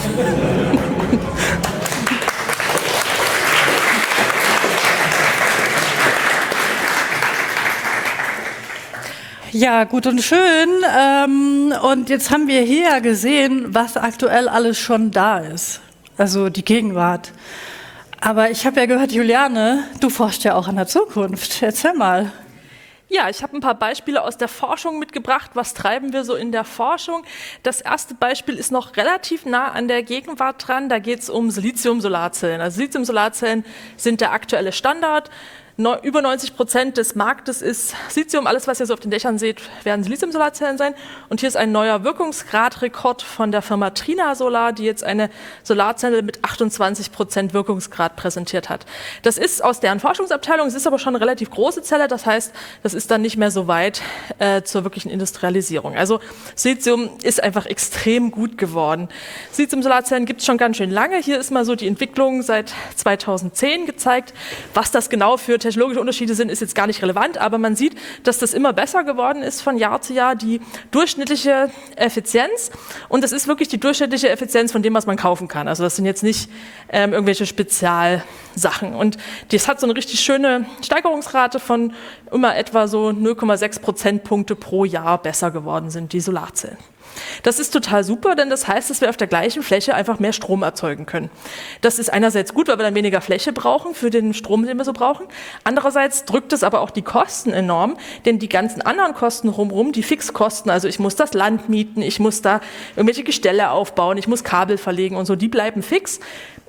Ja, gut und schön. Ähm, und jetzt haben wir hier gesehen, was aktuell alles schon da ist. Also die Gegenwart. Aber ich habe ja gehört, Juliane, du forschst ja auch an der Zukunft. Erzähl mal. Ja, ich habe ein paar Beispiele aus der Forschung mitgebracht. Was treiben wir so in der Forschung? Das erste Beispiel ist noch relativ nah an der Gegenwart dran. Da geht es um Silizium-Solarzellen. Also Silizium-Solarzellen sind der aktuelle Standard. No, über neunzig Prozent des Marktes ist Silizium. Alles, was ihr so auf den Dächern seht, werden Silizium-Solarzellen sein. Und hier ist ein neuer Wirkungsgradrekord von der Firma Trina Solar, die jetzt eine Solarzelle mit achtundzwanzig Prozent Wirkungsgrad präsentiert hat. Das ist aus deren Forschungsabteilung, es ist aber schon eine relativ große Zelle, das heißt, das ist dann nicht mehr so weit äh, zur wirklichen Industrialisierung. Also Silizium ist einfach extrem gut geworden. Silizium-Solarzellen gibt es schon ganz schön lange. Hier ist mal so die Entwicklung seit zweitausendzehn gezeigt. Was das genau für technologische Unterschiede sind, ist jetzt gar nicht relevant, aber man sieht, dass das immer besser geworden ist von Jahr zu Jahr, die durchschnittliche Effizienz. Und das ist wirklich die durchschnittliche Effizienz von dem, was man kaufen kann. Also das sind jetzt nicht ähm, irgendwelche Spezialsachen. Und das hat so eine richtig schöne Steigerungsrate von immer etwa so null Komma sechs Prozentpunkte pro Jahr besser geworden sind, die Solarzellen. Das ist total super, denn das heißt, dass wir auf der gleichen Fläche einfach mehr Strom erzeugen können. Das ist einerseits gut, weil wir dann weniger Fläche brauchen für den Strom, den wir so brauchen. Andererseits drückt es aber auch die Kosten enorm, denn die ganzen anderen Kosten rumrum, die Fixkosten, also ich muss das Land mieten, ich muss da irgendwelche Gestelle aufbauen, ich muss Kabel verlegen und so, die bleiben fix.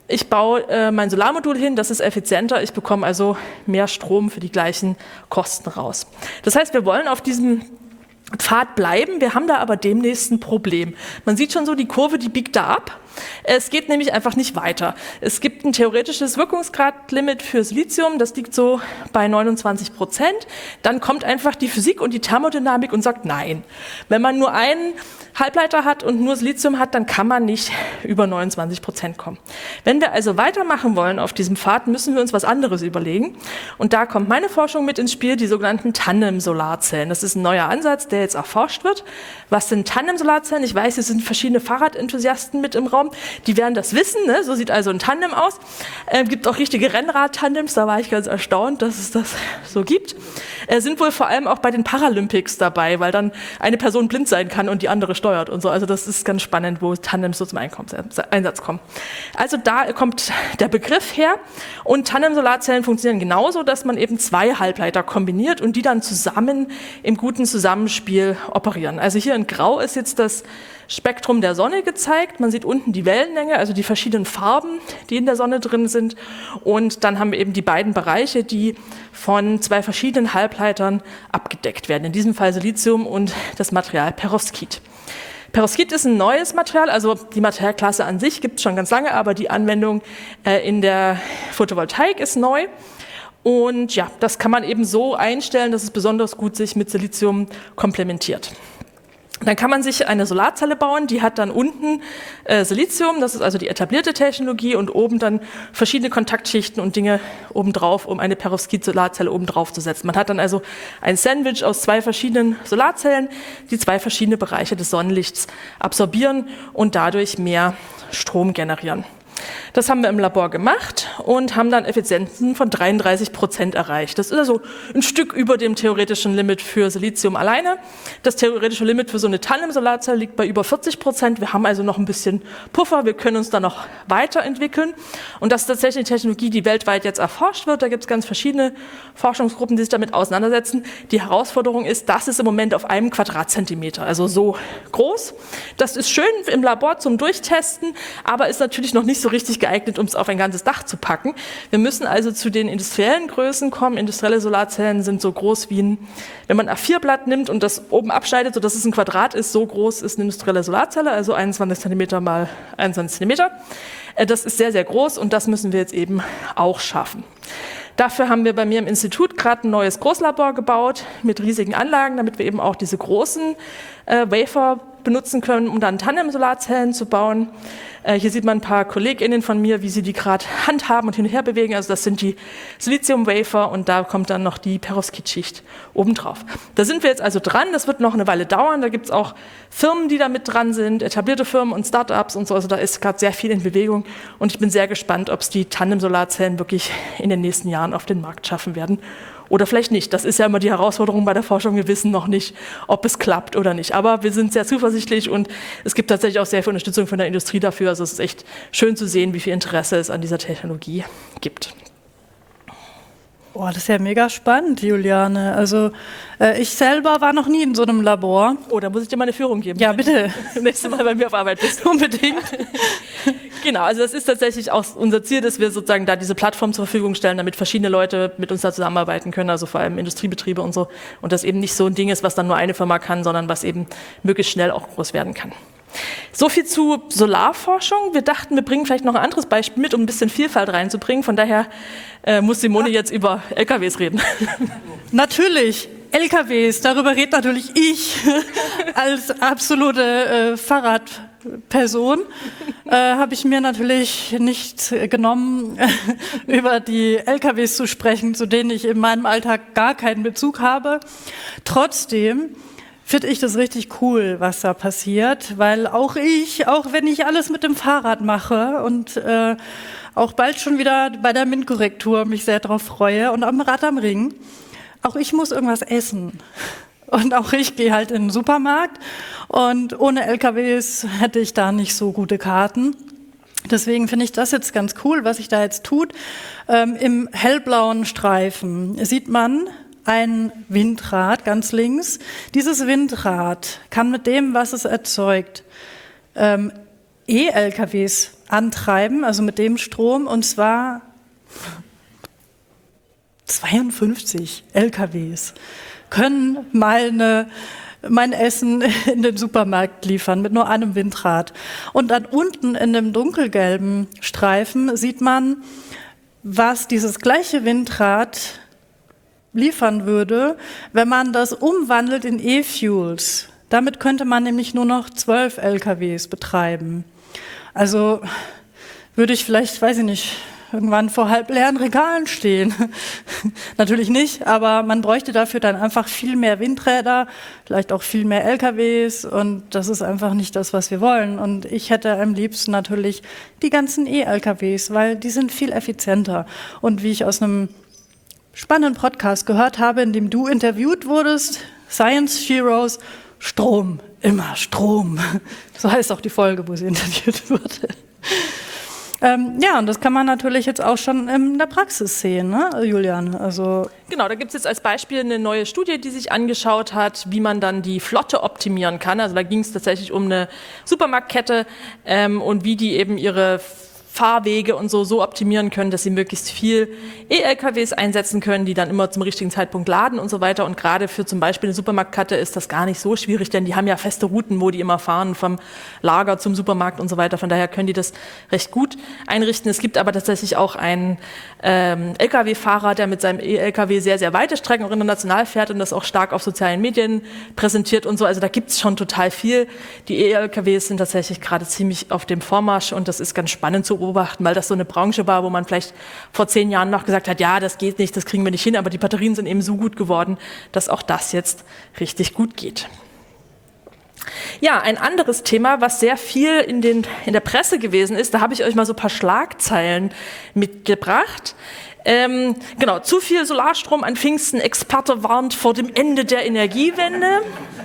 ich baue äh, mein Solarmodul hin, das ist effizienter, ich bekomme also mehr Strom für die gleichen Kosten raus. Das heißt, wir wollen auf diesem Pfad bleiben, wir haben da aber demnächst ein Problem. Man sieht schon so, die Kurve, die biegt da ab. Es geht nämlich einfach nicht weiter. Es gibt ein theoretisches Wirkungsgradlimit für Silizium, das liegt so bei neunundzwanzig Prozent. Dann kommt einfach die Physik und die Thermodynamik und sagt nein. Wenn man nur einen Halbleiter hat und nur Silizium hat, dann kann man nicht über neunundzwanzig Prozent kommen. Wenn wir also weitermachen wollen auf diesem Pfad, müssen wir uns was anderes überlegen. Und da kommt meine Forschung mit ins Spiel, die sogenannten Tandem-Solarzellen. Das ist ein neuer Ansatz, der jetzt erforscht wird. Was sind Tandem-Solarzellen? Ich weiß, es sind verschiedene Fahrradenthusiasten mit im Raum. Die werden das wissen, ne? So sieht also ein Tandem aus. Es äh, gibt auch richtige Rennrad-Tandems, da war ich ganz erstaunt, dass es das so gibt. Äh, sind wohl vor allem auch bei den Paralympics dabei, weil dann eine Person blind sein kann und die andere steuert und so. Also das ist ganz spannend, wo Tandems so zum Einsatz kommen. Also da kommt der Begriff her und Tandem-Solarzellen funktionieren genauso, dass man eben zwei Halbleiter kombiniert und die dann zusammen im guten Zusammenspiel operieren. Also hier in Grau ist jetzt das Spektrum der Sonne gezeigt. Man sieht unten die Wellenlänge, also die verschiedenen Farben, die in der Sonne drin sind. Und dann haben wir eben die beiden Bereiche, die von zwei verschiedenen Halbleitern abgedeckt werden. In diesem Fall Silizium und das Material Perovskit. Perovskit ist ein neues Material, also die Materialklasse an sich gibt es schon ganz lange, aber die Anwendung äh, in der Photovoltaik ist neu. Und ja, das kann man eben so einstellen, dass es besonders gut sich mit Silizium komplementiert. Dann kann man sich eine Solarzelle bauen, die hat dann unten äh, Silizium, das ist also die etablierte Technologie, und oben dann verschiedene Kontaktschichten und Dinge obendrauf, um eine Perovskit-Solarzelle obendrauf zu setzen. Man hat dann also ein Sandwich aus zwei verschiedenen Solarzellen, die zwei verschiedene Bereiche des Sonnenlichts absorbieren und dadurch mehr Strom generieren. Das haben wir im Labor gemacht und haben dann Effizienzen von dreiunddreißig Prozent erreicht. Das ist also ein Stück über dem theoretischen Limit für Silizium alleine. Das theoretische Limit für so eine Tandem-Solarzelle liegt bei über vierzig Prozent. Wir haben also noch ein bisschen Puffer, wir können uns da noch weiterentwickeln. Und das ist tatsächlich eine Technologie, die weltweit jetzt erforscht wird. Da gibt es ganz verschiedene Forschungsgruppen, die sich damit auseinandersetzen. Die Herausforderung ist, das ist im Moment auf einem Quadratzentimeter, also so groß. Das ist schön im Labor zum Durchtesten, aber ist natürlich noch nicht so richtig geeignet, um es auf ein ganzes Dach zu packen. Wir müssen also zu den industriellen Größen kommen. Industrielle Solarzellen sind so groß wie ein, wenn man ein A vier Blatt nimmt und das oben abschneidet, sodass es ein Quadrat ist, so groß ist eine industrielle Solarzelle, also einundzwanzig Zentimeter mal einundzwanzig Zentimeter. Das ist sehr, sehr groß und das müssen wir jetzt eben auch schaffen. Dafür haben wir bei mir im Institut gerade ein neues Großlabor gebaut mit riesigen Anlagen, damit wir eben auch diese großen äh, Wafer benutzen können, um dann Tandem-Solarzellen zu bauen. Äh, hier sieht man ein paar KollegInnen von mir, wie sie die gerade handhaben und hin und her bewegen. Also das sind die Silizium-Wafer und da kommt dann noch die Perovskit-Schicht obendrauf. Da sind wir jetzt also dran, das wird noch eine Weile dauern. Da gibt es auch Firmen, die da mit dran sind, etablierte Firmen und Startups und so. Also da ist gerade sehr viel in Bewegung und ich bin sehr gespannt, ob es die Tandem-Solarzellen wirklich in den nächsten Jahren auf den Markt schaffen werden. Oder vielleicht nicht. Das ist ja immer die Herausforderung bei der Forschung. Wir wissen noch nicht, ob es klappt oder nicht. Aber wir sind sehr zuversichtlich und es gibt tatsächlich auch sehr viel Unterstützung von der Industrie dafür. Also es ist echt schön zu sehen, wie viel Interesse es an dieser Technologie gibt. Boah, das ist ja mega spannend, Juliane. Also äh, ich selber war noch nie in so einem Labor. Oh, da muss ich dir mal eine Führung geben. Ja, bitte. Nächstes Mal bei mir auf Arbeit bist. Unbedingt. Genau, also das ist tatsächlich auch unser Ziel, dass wir sozusagen da diese Plattform zur Verfügung stellen, damit verschiedene Leute mit uns da zusammenarbeiten können, also vor allem Industriebetriebe und so. Und das eben nicht so ein Ding ist, was dann nur eine Firma kann, sondern was eben möglichst schnell auch groß werden kann. So viel zu Solarforschung. Wir dachten, wir bringen vielleicht noch ein anderes Beispiel mit, um ein bisschen Vielfalt reinzubringen. Von daher äh, muss Simone jetzt über L K Ws reden. Natürlich. L K Ws, darüber redet natürlich ich als absolute äh, Fahrradperson. Äh, habe ich mir natürlich nicht genommen, über die L K Ws zu sprechen, zu denen ich in meinem Alltag gar keinen Bezug habe. Trotzdem finde ich das richtig cool, was da passiert, weil auch ich, auch wenn ich alles mit dem Fahrrad mache und äh, auch bald schon wieder bei der MINT-Korrektur mich sehr drauf freue und am Rad am Ring, auch ich muss irgendwas essen. Und auch ich gehe halt in den Supermarkt und ohne L K Ws hätte ich da nicht so gute Karten. Deswegen finde ich das jetzt ganz cool, was sich da jetzt tut. Ähm, im hellblauen Streifen sieht man ein Windrad ganz links. Dieses Windrad kann mit dem, was es erzeugt, ähm, E-L K Ws antreiben, also mit dem Strom, und zwar zweiundfünfzig L K Ws können mal eine, mein Essen in den Supermarkt liefern mit nur einem Windrad. Und dann unten in dem dunkelgelben Streifen sieht man, was dieses gleiche Windrad liefern würde, wenn man das umwandelt in E-Fuels. Damit könnte man nämlich nur noch zwölf L K Ws betreiben. Also würde ich vielleicht, weiß ich nicht, irgendwann vor halb leeren Regalen stehen. Natürlich nicht, aber man bräuchte dafür dann einfach viel mehr Windräder, vielleicht auch viel mehr L K Ws, und das ist einfach nicht das, was wir wollen. Und ich hätte am liebsten natürlich die ganzen E-L K Ws, weil die sind viel effizienter. Und wie ich aus einem spannenden Podcast gehört habe, in dem du interviewt wurdest, Science Heroes, Strom, immer Strom. So heißt auch die Folge, wo sie interviewt wurde. Ähm, ja, und das kann man natürlich jetzt auch schon in der Praxis sehen, ne, Julian? Also genau, da gibt es jetzt als Beispiel eine neue Studie, die sich angeschaut hat, wie man dann die Flotte optimieren kann. Also da ging es tatsächlich um eine Supermarktkette ähm, und wie die eben ihre Fahrwege und so so optimieren können, dass sie möglichst viel E-L K Ws einsetzen können, die dann immer zum richtigen Zeitpunkt laden und so weiter. Und gerade für zum Beispiel eine Supermarktkette ist das gar nicht so schwierig, denn die haben ja feste Routen, wo die immer fahren, vom Lager zum Supermarkt und so weiter. Von daher können die das recht gut einrichten. Es gibt aber tatsächlich auch einen ähm, L K W-Fahrer, der mit seinem E-L K W sehr, sehr weite Strecken auch international fährt und das auch stark auf sozialen Medien präsentiert und so. Also da gibt es schon total viel. Die E-L K Ws sind tatsächlich gerade ziemlich auf dem Vormarsch und das ist ganz spannend zu beobachten, weil das so eine Branche war, wo man vielleicht vor zehn Jahren noch gesagt hat, ja, das geht nicht, das kriegen wir nicht hin, aber die Batterien sind eben so gut geworden, dass auch das jetzt richtig gut geht. Ja, ein anderes Thema, was sehr viel in, den, in der Presse gewesen ist, da habe ich euch mal so ein paar Schlagzeilen mitgebracht. Ähm, genau, zu viel Solarstrom an Pfingsten, Experte warnt vor dem Ende der Energiewende.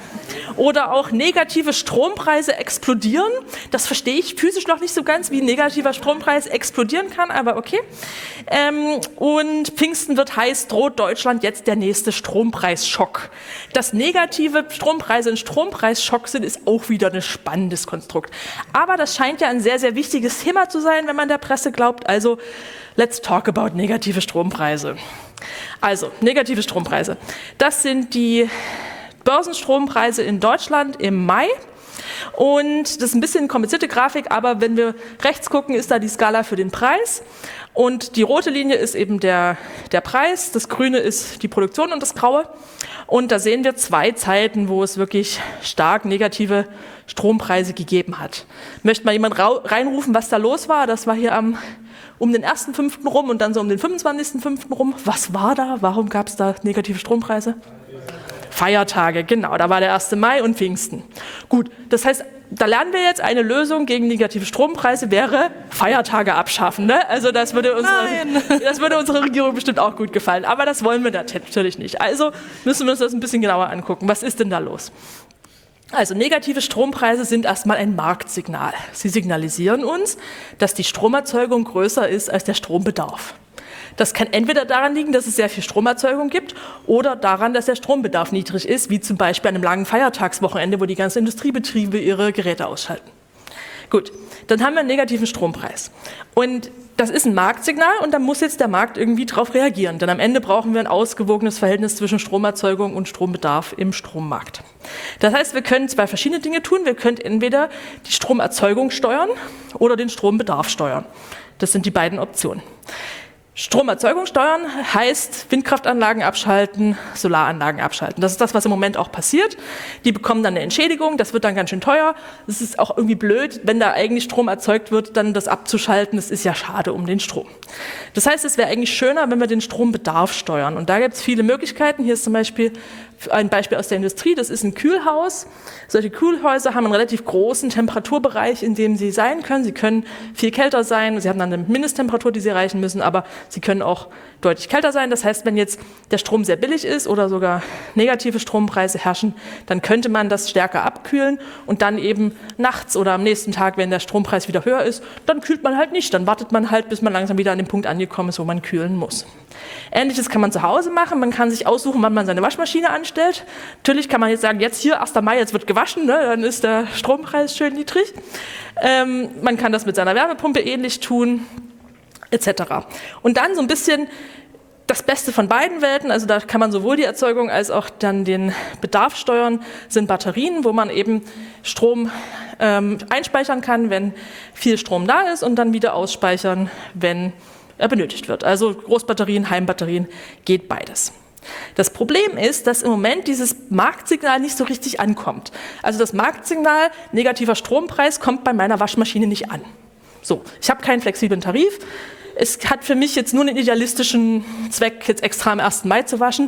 Oder auch negative Strompreise explodieren. Das verstehe ich physisch noch nicht so ganz, wie ein negativer Strompreis explodieren kann, aber okay. Ähm, und Pfingsten wird heiß, droht Deutschland jetzt der nächste Strompreisschock. Dass negative Strompreise ein Strompreisschock sind, ist auch wieder ein spannendes Konstrukt. Aber das scheint ja ein sehr, sehr wichtiges Thema zu sein, wenn man der Presse glaubt. Also, let's talk about negative Strompreise. Also, negative Strompreise. Das sind die Börsenstrompreise in Deutschland im Mai. Und das ist ein bisschen eine komplizierte Grafik, aber wenn wir rechts gucken, ist da die Skala für den Preis. Und die rote Linie ist eben der, der Preis, das grüne ist die Produktion und das graue. Und da sehen wir zwei Zeiten, wo es wirklich stark negative Strompreise gegeben hat. Möchte mal jemand reinrufen, was da los war? Das war hier am, um den ersten fünften rum und dann so um den fünfundzwanzigsten fünften rum. Was war da? Warum gab es da negative Strompreise? Feiertage, genau, da war der erste Mai und Pfingsten. Gut, das heißt, da lernen wir jetzt, eine Lösung gegen negative Strompreise wäre Feiertage abschaffen. Ne? Also das würde, unsere, das würde unserer Regierung bestimmt auch gut gefallen, aber das wollen wir natürlich nicht. Also müssen wir uns das ein bisschen genauer angucken. Was ist denn da los? Also negative Strompreise sind erstmal ein Marktsignal. Sie signalisieren uns, dass die Stromerzeugung größer ist als der Strombedarf. Das kann entweder daran liegen, dass es sehr viel Stromerzeugung gibt oder daran, dass der Strombedarf niedrig ist, wie zum Beispiel an einem langen Feiertagswochenende, wo die ganzen Industriebetriebe ihre Geräte ausschalten. Gut, dann haben wir einen negativen Strompreis. Und das ist ein Marktsignal und da muss jetzt der Markt irgendwie drauf reagieren. Denn am Ende brauchen wir ein ausgewogenes Verhältnis zwischen Stromerzeugung und Strombedarf im Strommarkt. Das heißt, wir können zwei verschiedene Dinge tun. Wir können entweder die Stromerzeugung steuern oder den Strombedarf steuern. Das sind die beiden Optionen. Stromerzeugung steuern heißt Windkraftanlagen abschalten, Solaranlagen abschalten. Das ist das, was im Moment auch passiert. Die bekommen dann eine Entschädigung, das wird dann ganz schön teuer. Es ist auch irgendwie blöd, wenn da eigentlich Strom erzeugt wird, dann das abzuschalten. Das ist ja schade um den Strom. Das heißt, es wäre eigentlich schöner, wenn wir den Strombedarf steuern. Und da gibt es viele Möglichkeiten. Hier ist zum Beispiel ein Beispiel aus der Industrie, das ist ein Kühlhaus. Solche Kühlhäuser haben einen relativ großen Temperaturbereich, in dem sie sein können. Sie können viel kälter sein, sie haben dann eine Mindesttemperatur, die sie erreichen müssen, aber sie können auch deutlich kälter sein. Das heißt, wenn jetzt der Strom sehr billig ist oder sogar negative Strompreise herrschen, dann könnte man das stärker abkühlen und dann eben nachts oder am nächsten Tag, wenn der Strompreis wieder höher ist, dann kühlt man halt nicht. Dann wartet man halt, bis man langsam wieder an den Punkt angekommen ist, wo man kühlen muss. Ähnliches kann man zu Hause machen. Man kann sich aussuchen, wann man seine Waschmaschine anstellt. Natürlich kann man jetzt sagen, jetzt hier, erster Mai, jetzt wird gewaschen, ne? Dann ist der Strompreis schön niedrig. Ähm, man kann das mit seiner Wärmepumpe ähnlich tun, et cetera. Und dann so ein bisschen das Beste von beiden Welten, also da kann man sowohl die Erzeugung als auch dann den Bedarf steuern, sind Batterien, wo man eben Strom ähm, einspeichern kann, wenn viel Strom da ist und dann wieder ausspeichern, wenn er benötigt wird. Also Großbatterien, Heimbatterien, geht beides. Das Problem ist, dass im Moment dieses Marktsignal nicht so richtig ankommt. Also das Marktsignal, negativer Strompreis, kommt bei meiner Waschmaschine nicht an. So, ich habe keinen flexiblen Tarif. Es hat für mich jetzt nur einen idealistischen Zweck, jetzt extra am ersten Mai zu waschen.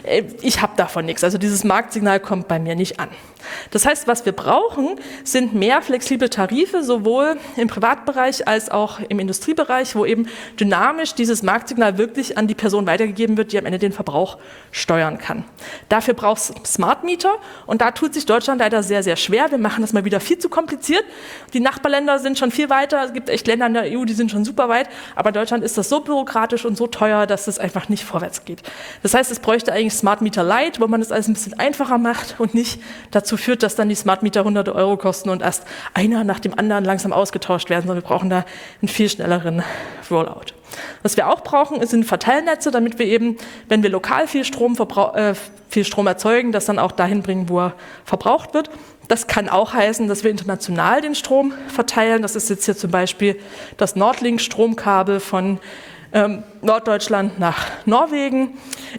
Ich habe davon nichts. Also dieses Marktsignal kommt bei mir nicht an. Das heißt, was wir brauchen, sind mehr flexible Tarife, sowohl im Privatbereich als auch im Industriebereich, wo eben dynamisch dieses Marktsignal wirklich an die Person weitergegeben wird, die am Ende den Verbrauch steuern kann. Dafür braucht es Smart Meter und da tut sich Deutschland leider sehr, sehr schwer. Wir machen das mal wieder viel zu kompliziert. Die Nachbarländer sind schon viel weiter. Es gibt echt Länder in der E U, die sind schon super weit. Aber in Deutschland ist das so bürokratisch und so teuer, dass es einfach nicht vorwärts geht. Das heißt, es bräuchte eigentlich Smart Meter Lite, wo man das alles ein bisschen einfacher macht und nicht dazu führt, dass dann die Smart Meter hunderte Euro kosten und erst einer nach dem anderen langsam ausgetauscht werden, sondern wir brauchen da einen viel schnelleren Rollout. Was wir auch brauchen, sind Verteilnetze, damit wir eben, wenn wir lokal viel Strom, äh, viel Strom erzeugen, das dann auch dahin bringen, wo er verbraucht wird. Das kann auch heißen, dass wir international den Strom verteilen. Das ist jetzt hier zum Beispiel das Nordlink-Stromkabel von ähm, Norddeutschland nach Norwegen.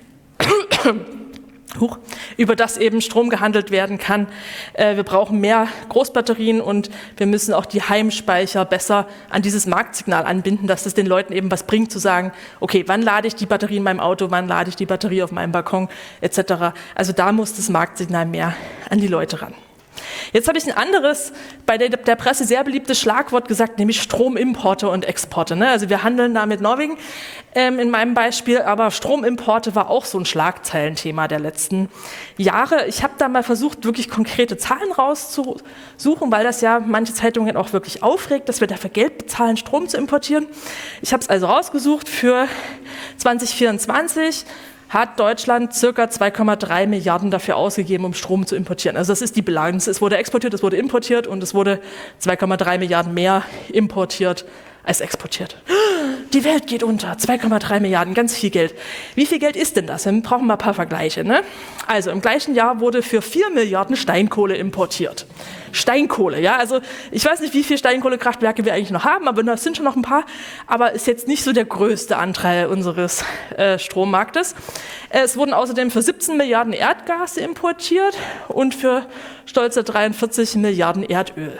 Huch, über das eben Strom gehandelt werden kann. Äh, wir brauchen mehr Großbatterien und wir müssen auch die Heimspeicher besser an dieses Marktsignal anbinden, dass es den Leuten eben was bringt, zu sagen, okay, wann lade ich die Batterie in meinem Auto, wann lade ich die Batterie auf meinem Balkon, et cetera. Also da muss das Marktsignal mehr an die Leute ran. Jetzt habe ich ein anderes, bei der, der Presse sehr beliebtes Schlagwort gesagt, nämlich Stromimporte und Exporte. Ne? Also wir handeln da mit Norwegen ähm, in meinem Beispiel, aber Stromimporte war auch so ein Schlagzeilenthema der letzten Jahre. Ich habe da mal versucht, wirklich konkrete Zahlen rauszusuchen, weil das ja manche Zeitungen auch wirklich aufregt, dass wir dafür Geld bezahlen, Strom zu importieren. Ich habe es also rausgesucht für zwanzig vierundzwanzig. Hat Deutschland circa zwei Komma drei Milliarden dafür ausgegeben, um Strom zu importieren. Also das ist die Bilanz. Es wurde exportiert, es wurde importiert und es wurde zwei Komma drei Milliarden mehr importiert als exportiert. Die Welt geht unter, zwei Komma drei Milliarden, ganz viel Geld. Wie viel Geld ist denn das? Wir brauchen mal ein paar Vergleiche. Ne? Also im gleichen Jahr wurde für vier Milliarden Steinkohle importiert. Steinkohle, ja, also ich weiß nicht, wie viele Steinkohlekraftwerke wir eigentlich noch haben, aber das sind schon noch ein paar, aber ist jetzt nicht so der größte Anteil unseres äh, Strommarktes. Es wurden außerdem für siebzehn Milliarden Erdgas importiert und für stolze dreiundvierzig Milliarden Erdöl.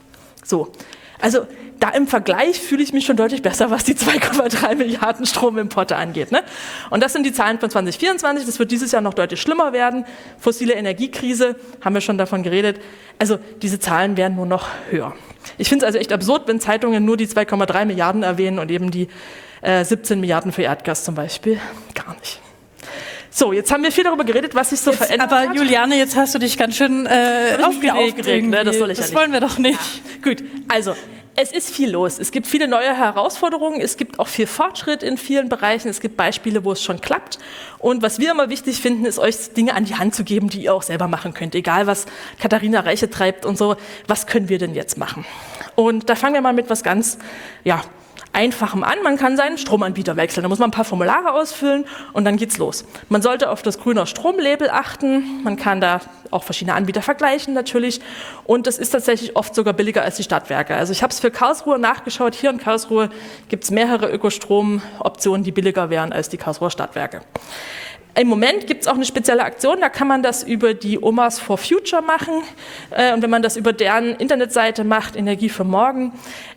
So, also da im Vergleich fühle ich mich schon deutlich besser, was die zwei Komma drei Milliarden Stromimporte angeht. Ne? Und das sind die Zahlen von zwanzig vierundzwanzig, das wird dieses Jahr noch deutlich schlimmer werden. Fossile Energiekrise, haben wir schon davon geredet. Also diese Zahlen werden nur noch höher. Ich finde es also echt absurd, wenn Zeitungen nur die zwei Komma drei Milliarden erwähnen und eben die äh, siebzehn Milliarden für Erdgas zum Beispiel gar nicht. So, jetzt haben wir viel darüber geredet, was sich so jetzt, verändert aber hat. Aber Juliane, jetzt hast du dich ganz schön äh, aufgeregt. aufgeregt ne? Das soll ich das ja nicht. wollen wir doch nicht. Ja. Gut, also es ist viel los. Es gibt viele neue Herausforderungen. Es gibt auch viel Fortschritt in vielen Bereichen. Es gibt Beispiele, wo es schon klappt. Und was wir immer wichtig finden, ist, euch Dinge an die Hand zu geben, die ihr auch selber machen könnt. Egal, was Katharina Reiche treibt und so. Was können wir denn jetzt machen? Und da fangen wir mal mit was ganz, ja, Einfachem an. Man kann seinen Stromanbieter wechseln. Da muss man ein paar Formulare ausfüllen und dann geht's los. Man sollte auf das grüne Stromlabel achten. Man kann da auch verschiedene Anbieter vergleichen natürlich. Und das ist tatsächlich oft sogar billiger als die Stadtwerke. Also ich habe es für Karlsruhe nachgeschaut. Hier in Karlsruhe gibt es mehrere Ökostromoptionen, die billiger wären als die Karlsruher Stadtwerke. Im Moment gibt es auch eine spezielle Aktion, da kann man das über die Omas for Future machen. Und wenn man das über deren Internetseite macht, Energie für morgen,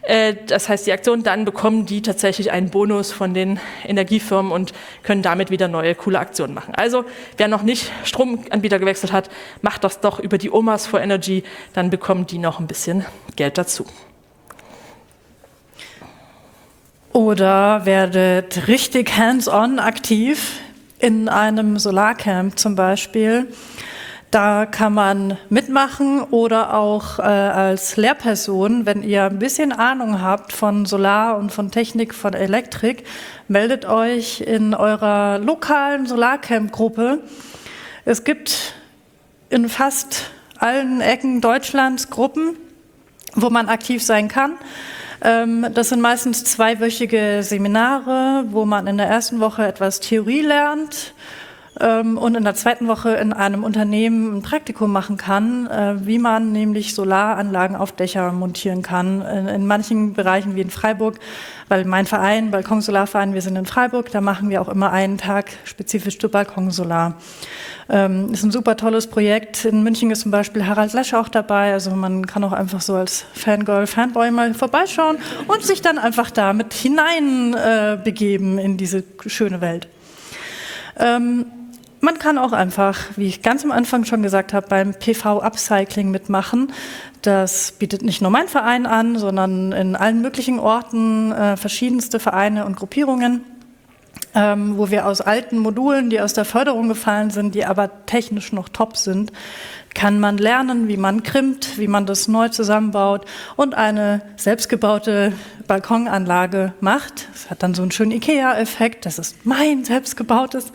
das heißt die Aktion, dann bekommen die tatsächlich einen Bonus von den Energiefirmen und können damit wieder neue, coole Aktionen machen. Also wer noch nicht Stromanbieter gewechselt hat, macht das doch über die Omas for Energy, dann bekommen die noch ein bisschen Geld dazu. Oder werdet richtig hands-on aktiv in einem Solarcamp zum Beispiel. Da kann man mitmachen oder auch äh, als Lehrperson, wenn ihr ein bisschen Ahnung habt von Solar und von Technik, von Elektrik, meldet euch in eurer lokalen Solarcamp-Gruppe. Es gibt in fast allen Ecken Deutschlands Gruppen, wo man aktiv sein kann. Ähm, das sind meistens zweiwöchige Seminare, wo man in der ersten Woche etwas Theorie lernt und in der zweiten Woche in einem Unternehmen ein Praktikum machen kann, wie man nämlich Solaranlagen auf Dächer montieren kann. In manchen Bereichen wie in Freiburg, weil mein Verein, Balkonsolarverein, wir sind in Freiburg, da machen wir auch immer einen Tag spezifisch zu Balkonsolar. Ähm, ist ein super tolles Projekt. In München ist zum Beispiel Harald Lesch auch dabei. Also man kann auch einfach so als Fangirl, Fanboy mal vorbeischauen und sich dann einfach damit hinein äh, begeben in diese schöne Welt. Ähm, Man kann auch einfach, wie ich ganz am Anfang schon gesagt habe, beim P V-Upcycling mitmachen. Das bietet nicht nur mein Verein an, sondern in allen möglichen Orten äh, verschiedenste Vereine und Gruppierungen, ähm, wo wir aus alten Modulen, die aus der Förderung gefallen sind, die aber technisch noch top sind, kann man lernen, wie man krimmt, wie man das neu zusammenbaut und eine selbstgebaute Balkonanlage macht. Das hat dann so einen schönen IKEA-Effekt, das ist mein selbstgebautes.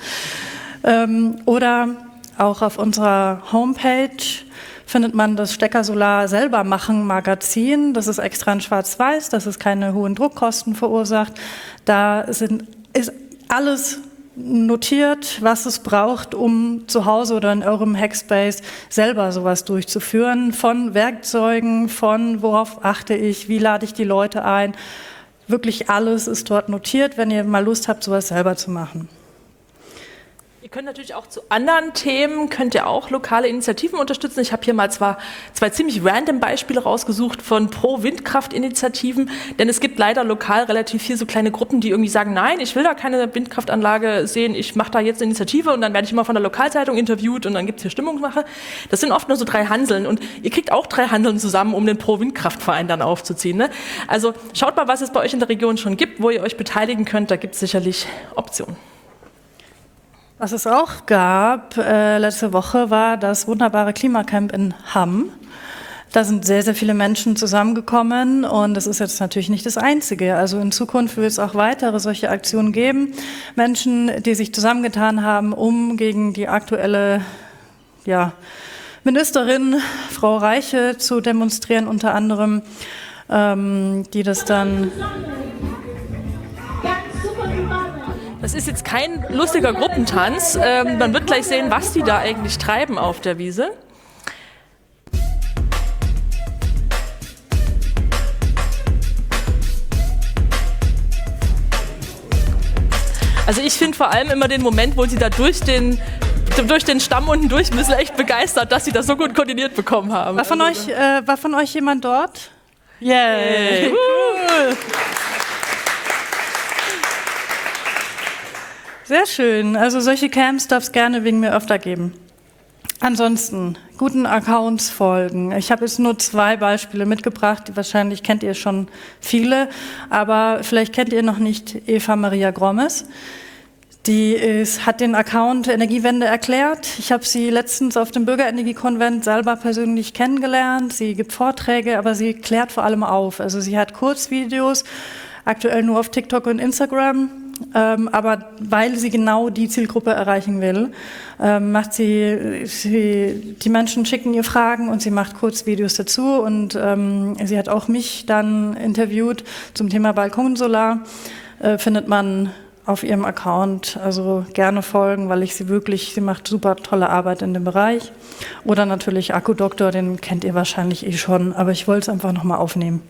Ähm, oder auch auf unserer Homepage findet man das Steckersolar selber machen Magazin. Das ist extra in Schwarz-Weiß, dass es keine hohen Druckkosten verursacht. Da sind, ist alles notiert, was es braucht, um zu Hause oder in eurem Hackspace selber sowas durchzuführen. Von Werkzeugen, von worauf achte ich, wie lade ich die Leute ein. Wirklich alles ist dort notiert, wenn ihr mal Lust habt, sowas selber zu machen. Ihr könnt natürlich auch zu anderen Themen, könnt ihr auch lokale Initiativen unterstützen. Ich habe hier mal zwar zwei ziemlich random Beispiele rausgesucht von Pro-Windkraft-Initiativen, denn es gibt leider lokal relativ viel so kleine Gruppen, die irgendwie sagen, nein, ich will da keine Windkraftanlage sehen, ich mache da jetzt eine Initiative und dann werde ich immer von der Lokalzeitung interviewt und dann gibt es hier Stimmungsmache. Das sind oft nur so drei Hanseln und ihr kriegt auch drei Hanseln zusammen, um den Pro-Windkraft-Verein dann aufzuziehen. Ne? Also schaut mal, was es bei euch in der Region schon gibt, wo ihr euch beteiligen könnt, da gibt es sicherlich Optionen. Was es auch gab äh, letzte Woche, war das wunderbare Klimacamp in Hamm. Da sind sehr, sehr viele Menschen zusammengekommen und das ist jetzt natürlich nicht das Einzige. Also in Zukunft wird es auch weitere solche Aktionen geben. Menschen, die sich zusammengetan haben, um gegen die aktuelle ja, Ministerin, Frau Reiche, zu demonstrieren, unter anderem, ähm, die das dann... Das ist jetzt kein lustiger Gruppentanz. Ähm, man wird gleich sehen, was die da eigentlich treiben auf der Wiese. Also ich finde vor allem immer den Moment, wo sie da durch den, durch den Stamm unten durch müssen, echt begeistert, dass sie das so gut koordiniert bekommen haben. War von, also, euch, äh, war von euch jemand dort? Yay! Cool. Sehr schön. Also solche Camps darf es gerne wegen mir öfter geben. Ansonsten, guten Accounts folgen. Ich habe jetzt nur zwei Beispiele mitgebracht. Wahrscheinlich kennt ihr schon viele, aber vielleicht kennt ihr noch nicht Eva Maria Grommes. Die ist, hat den Account Energiewende erklärt. Ich habe sie letztens auf dem Bürgerenergiekonvent selber persönlich kennengelernt. Sie gibt Vorträge, aber sie klärt vor allem auf. Also sie hat Kurzvideos, aktuell nur auf TikTok und Instagram. Ähm, aber weil sie genau die Zielgruppe erreichen will, ähm, macht sie, sie, die Menschen schicken ihr Fragen und sie macht Kurzvideos dazu und ähm, sie hat auch mich dann interviewt zum Thema Balkonsolar, äh, findet man auf ihrem Account, also gerne folgen, weil ich sie wirklich, sie macht super tolle Arbeit in dem Bereich. Oder natürlich Akkudoktor, den kennt ihr wahrscheinlich eh schon, aber ich wollte es einfach nochmal aufnehmen.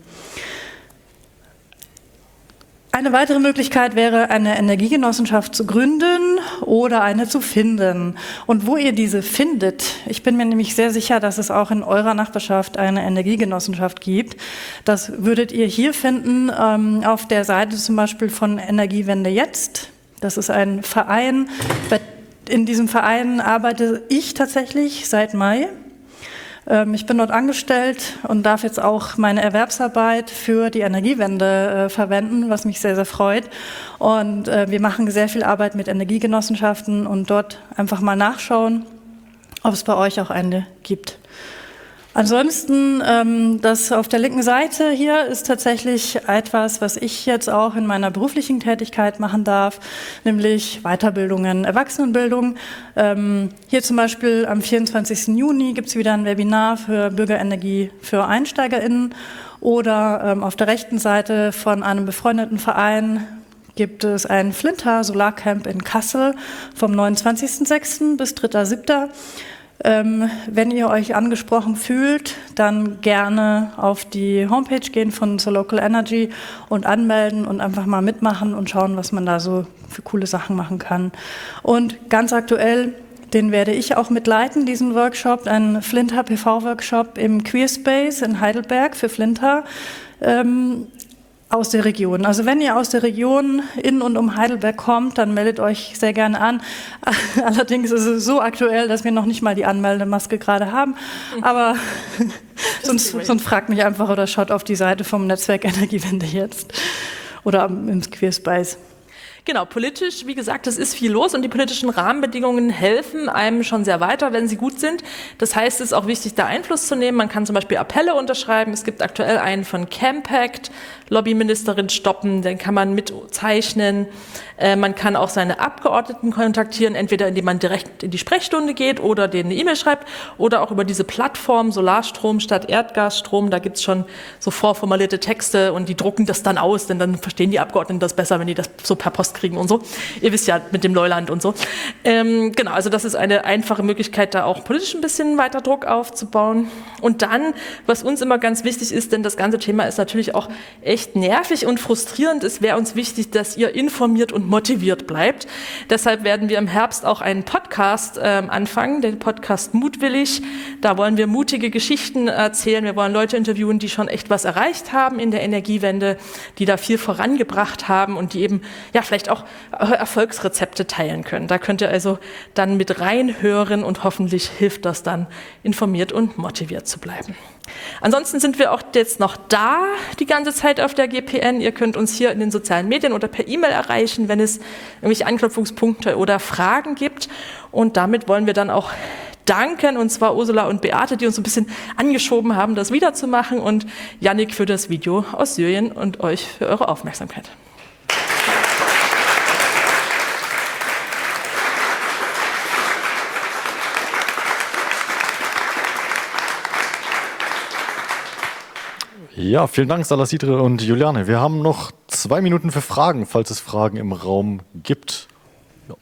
Eine weitere Möglichkeit wäre, eine Energiegenossenschaft zu gründen oder eine zu finden. Und wo ihr diese findet, ich bin mir nämlich sehr sicher, dass es auch in eurer Nachbarschaft eine Energiegenossenschaft gibt. Das würdet ihr hier finden, ähm, auf der Seite zum Beispiel von Energiewende jetzt. Das ist ein Verein. In diesem Verein arbeite ich tatsächlich seit Mai. Ähm, ich bin dort angestellt und darf jetzt auch meine Erwerbsarbeit für die Energiewende äh, verwenden, was mich sehr, sehr freut. Und äh, wir machen sehr viel Arbeit mit Energiegenossenschaften und dort einfach mal nachschauen, ob es bei euch auch eine gibt. Ansonsten, ähm, das auf der linken Seite hier ist tatsächlich etwas, was ich jetzt auch in meiner beruflichen Tätigkeit machen darf, nämlich Weiterbildungen, Erwachsenenbildung. Ähm, hier zum Beispiel am vierundzwanzigsten Juni gibt es wieder ein Webinar für Bürgerenergie für EinsteigerInnen oder ähm, auf der rechten Seite von einem befreundeten Verein gibt es ein Flinter Solarcamp in Kassel vom neunundzwanzigsten sechsten bis dritter siebter Ähm, wenn ihr euch angesprochen fühlt, dann gerne auf die Homepage gehen von Solar Local Energy und anmelden und einfach mal mitmachen und schauen, was man da so für coole Sachen machen kann. Und ganz aktuell, den werde ich auch mitleiten, diesen Workshop, ein Flinter P V-Workshop im Queerspace in Heidelberg für Flinter. Ähm, aus der Region. Also wenn ihr aus der Region in und um Heidelberg kommt, dann meldet euch sehr gerne an. Allerdings ist es so aktuell, dass wir noch nicht mal die Anmeldemaske gerade haben. Aber sonst, sonst fragt mich einfach oder schaut auf die Seite vom Netzwerk Energiewende jetzt oder im Queerspace. Genau, politisch, wie gesagt, es ist viel los und die politischen Rahmenbedingungen helfen einem schon sehr weiter, wenn sie gut sind. Das heißt, es ist auch wichtig, da Einfluss zu nehmen. Man kann zum Beispiel Appelle unterschreiben. Es gibt aktuell einen von Campact, Lobbyministerin stoppen, den kann man mitzeichnen. Äh, man kann auch seine Abgeordneten kontaktieren, entweder indem man direkt in die Sprechstunde geht oder denen eine E-Mail schreibt oder auch über diese Plattform Solarstrom statt Erdgasstrom. Da gibt's schon so vorformulierte Texte und die drucken das dann aus, denn dann verstehen die Abgeordneten das besser, wenn die das so per Post kriegen und so. Ihr wisst ja, mit dem Neuland und so. Ähm, genau, also das ist eine einfache Möglichkeit, da auch politisch ein bisschen weiter Druck aufzubauen. Und dann, was uns immer ganz wichtig ist, denn das ganze Thema ist natürlich auch echt nervig und frustrierend, es wäre uns wichtig, dass ihr informiert und motiviert bleibt. Deshalb werden wir im Herbst auch einen Podcast ähm, anfangen, den Podcast Mutwillig. Da wollen wir mutige Geschichten erzählen. Wir wollen Leute interviewen, die schon echt was erreicht haben in der Energiewende, die da viel vorangebracht haben und die eben ja vielleicht auch Erfolgsrezepte teilen können. Da könnt ihr also dann mit reinhören und hoffentlich hilft das dann, informiert und motiviert zu bleiben. Ansonsten sind wir auch jetzt noch da die ganze Zeit auf der G P N. Ihr könnt uns hier in den sozialen Medien oder per E-Mail erreichen, wenn es irgendwelche Anknüpfungspunkte oder Fragen gibt. Und damit wollen wir dann auch danken, und zwar Ursula und Beate, die uns ein bisschen angeschoben haben, das wiederzumachen, und Yannick für das Video aus Syrien und euch für eure Aufmerksamkeit. Ja, vielen Dank, Salasidre und Juliane. Wir haben noch zwei Minuten für Fragen, falls es Fragen im Raum gibt. Ja,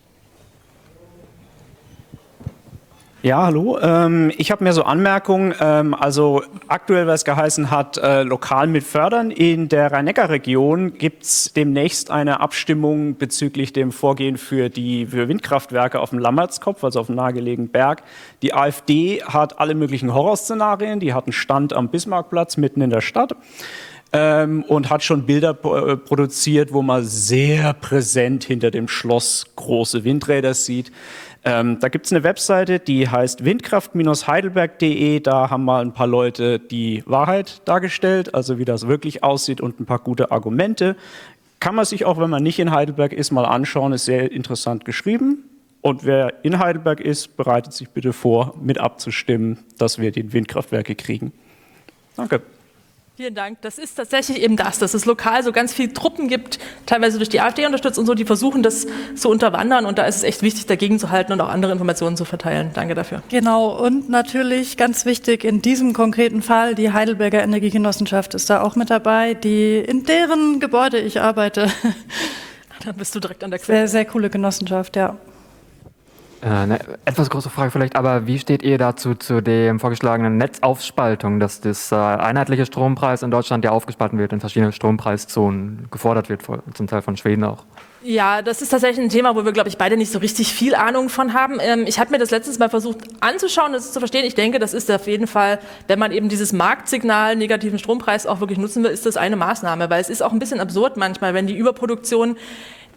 ja hallo. Ähm, ich habe mir so Anmerkungen. Ähm, also aktuell, was geheißen hat, äh, lokal mit fördern. In der Rhein-Neckar-Region gibt es demnächst eine Abstimmung bezüglich dem Vorgehen für die für Windkraftwerke auf dem Lammertskopf, also auf dem nahegelegenen Berg. Die AfD hat alle möglichen Horrorszenarien. Die hat einen Stand am Bismarckplatz mitten in der Stadt ähm, und hat schon Bilder äh, produziert, wo man sehr präsent hinter dem Schloss große Windräder sieht. Ähm, da gibt es eine Webseite, die heißt windkraft heidelberg punkt de. Da haben mal ein paar Leute die Wahrheit dargestellt, also wie das wirklich aussieht und ein paar gute Argumente. Kann man sich auch, wenn man nicht in Heidelberg ist, mal anschauen. Ist sehr interessant geschrieben. Und wer in Heidelberg ist, bereitet sich bitte vor, mit abzustimmen, dass wir die Windkraftwerke kriegen. Danke. Vielen Dank. Das ist tatsächlich eben das, dass es lokal so ganz viele Truppen gibt, teilweise durch die AfD unterstützt und so, die versuchen, das zu unterwandern. Und da ist es echt wichtig, dagegen zu halten und auch andere Informationen zu verteilen. Danke dafür. Genau. Und natürlich ganz wichtig in diesem konkreten Fall, die Heidelberger Energiegenossenschaft ist da auch mit dabei, die in deren Gebäude ich arbeite. Dann bist du direkt an der Quelle. Sehr, sehr coole Genossenschaft, ja. Eine etwas große Frage vielleicht, aber wie steht ihr dazu zu dem vorgeschlagenen Netzaufspaltung, dass das äh, einheitliche Strompreis in Deutschland ja aufgespalten wird in verschiedene Strompreiszonen, gefordert wird, zum Teil von Schweden auch? Ja, das ist tatsächlich ein Thema, wo wir, glaube ich, beide nicht so richtig viel Ahnung von haben. Ähm, ich habe mir das letztens mal versucht anzuschauen, das zu verstehen. Ich denke, das ist auf jeden Fall, wenn man eben dieses Marktsignal negativen Strompreis auch wirklich nutzen will, ist das eine Maßnahme, weil es ist auch ein bisschen absurd manchmal, wenn die Überproduktion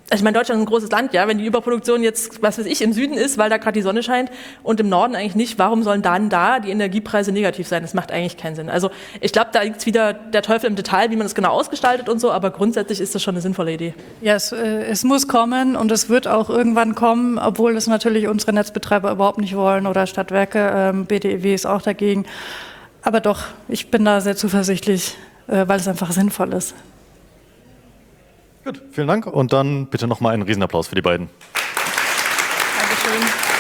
Also ich meine, Deutschland ist ein großes Land, ja. Wenn die Überproduktion jetzt, was weiß ich, im Süden ist, weil da gerade die Sonne scheint und im Norden eigentlich nicht, warum sollen dann da die Energiepreise negativ sein? Das macht eigentlich keinen Sinn. Also ich glaube, da liegt wieder der Teufel im Detail, wie man das genau ausgestaltet und so, aber grundsätzlich ist das schon eine sinnvolle Idee. Ja, es, äh, es muss kommen und es wird auch irgendwann kommen, obwohl das natürlich unsere Netzbetreiber überhaupt nicht wollen oder Stadtwerke, ähm, B D E W ist auch dagegen. Aber doch, ich bin da sehr zuversichtlich, äh, weil es einfach sinnvoll ist. Gut, vielen Dank und dann bitte nochmal einen Riesenapplaus für die beiden. Dankeschön.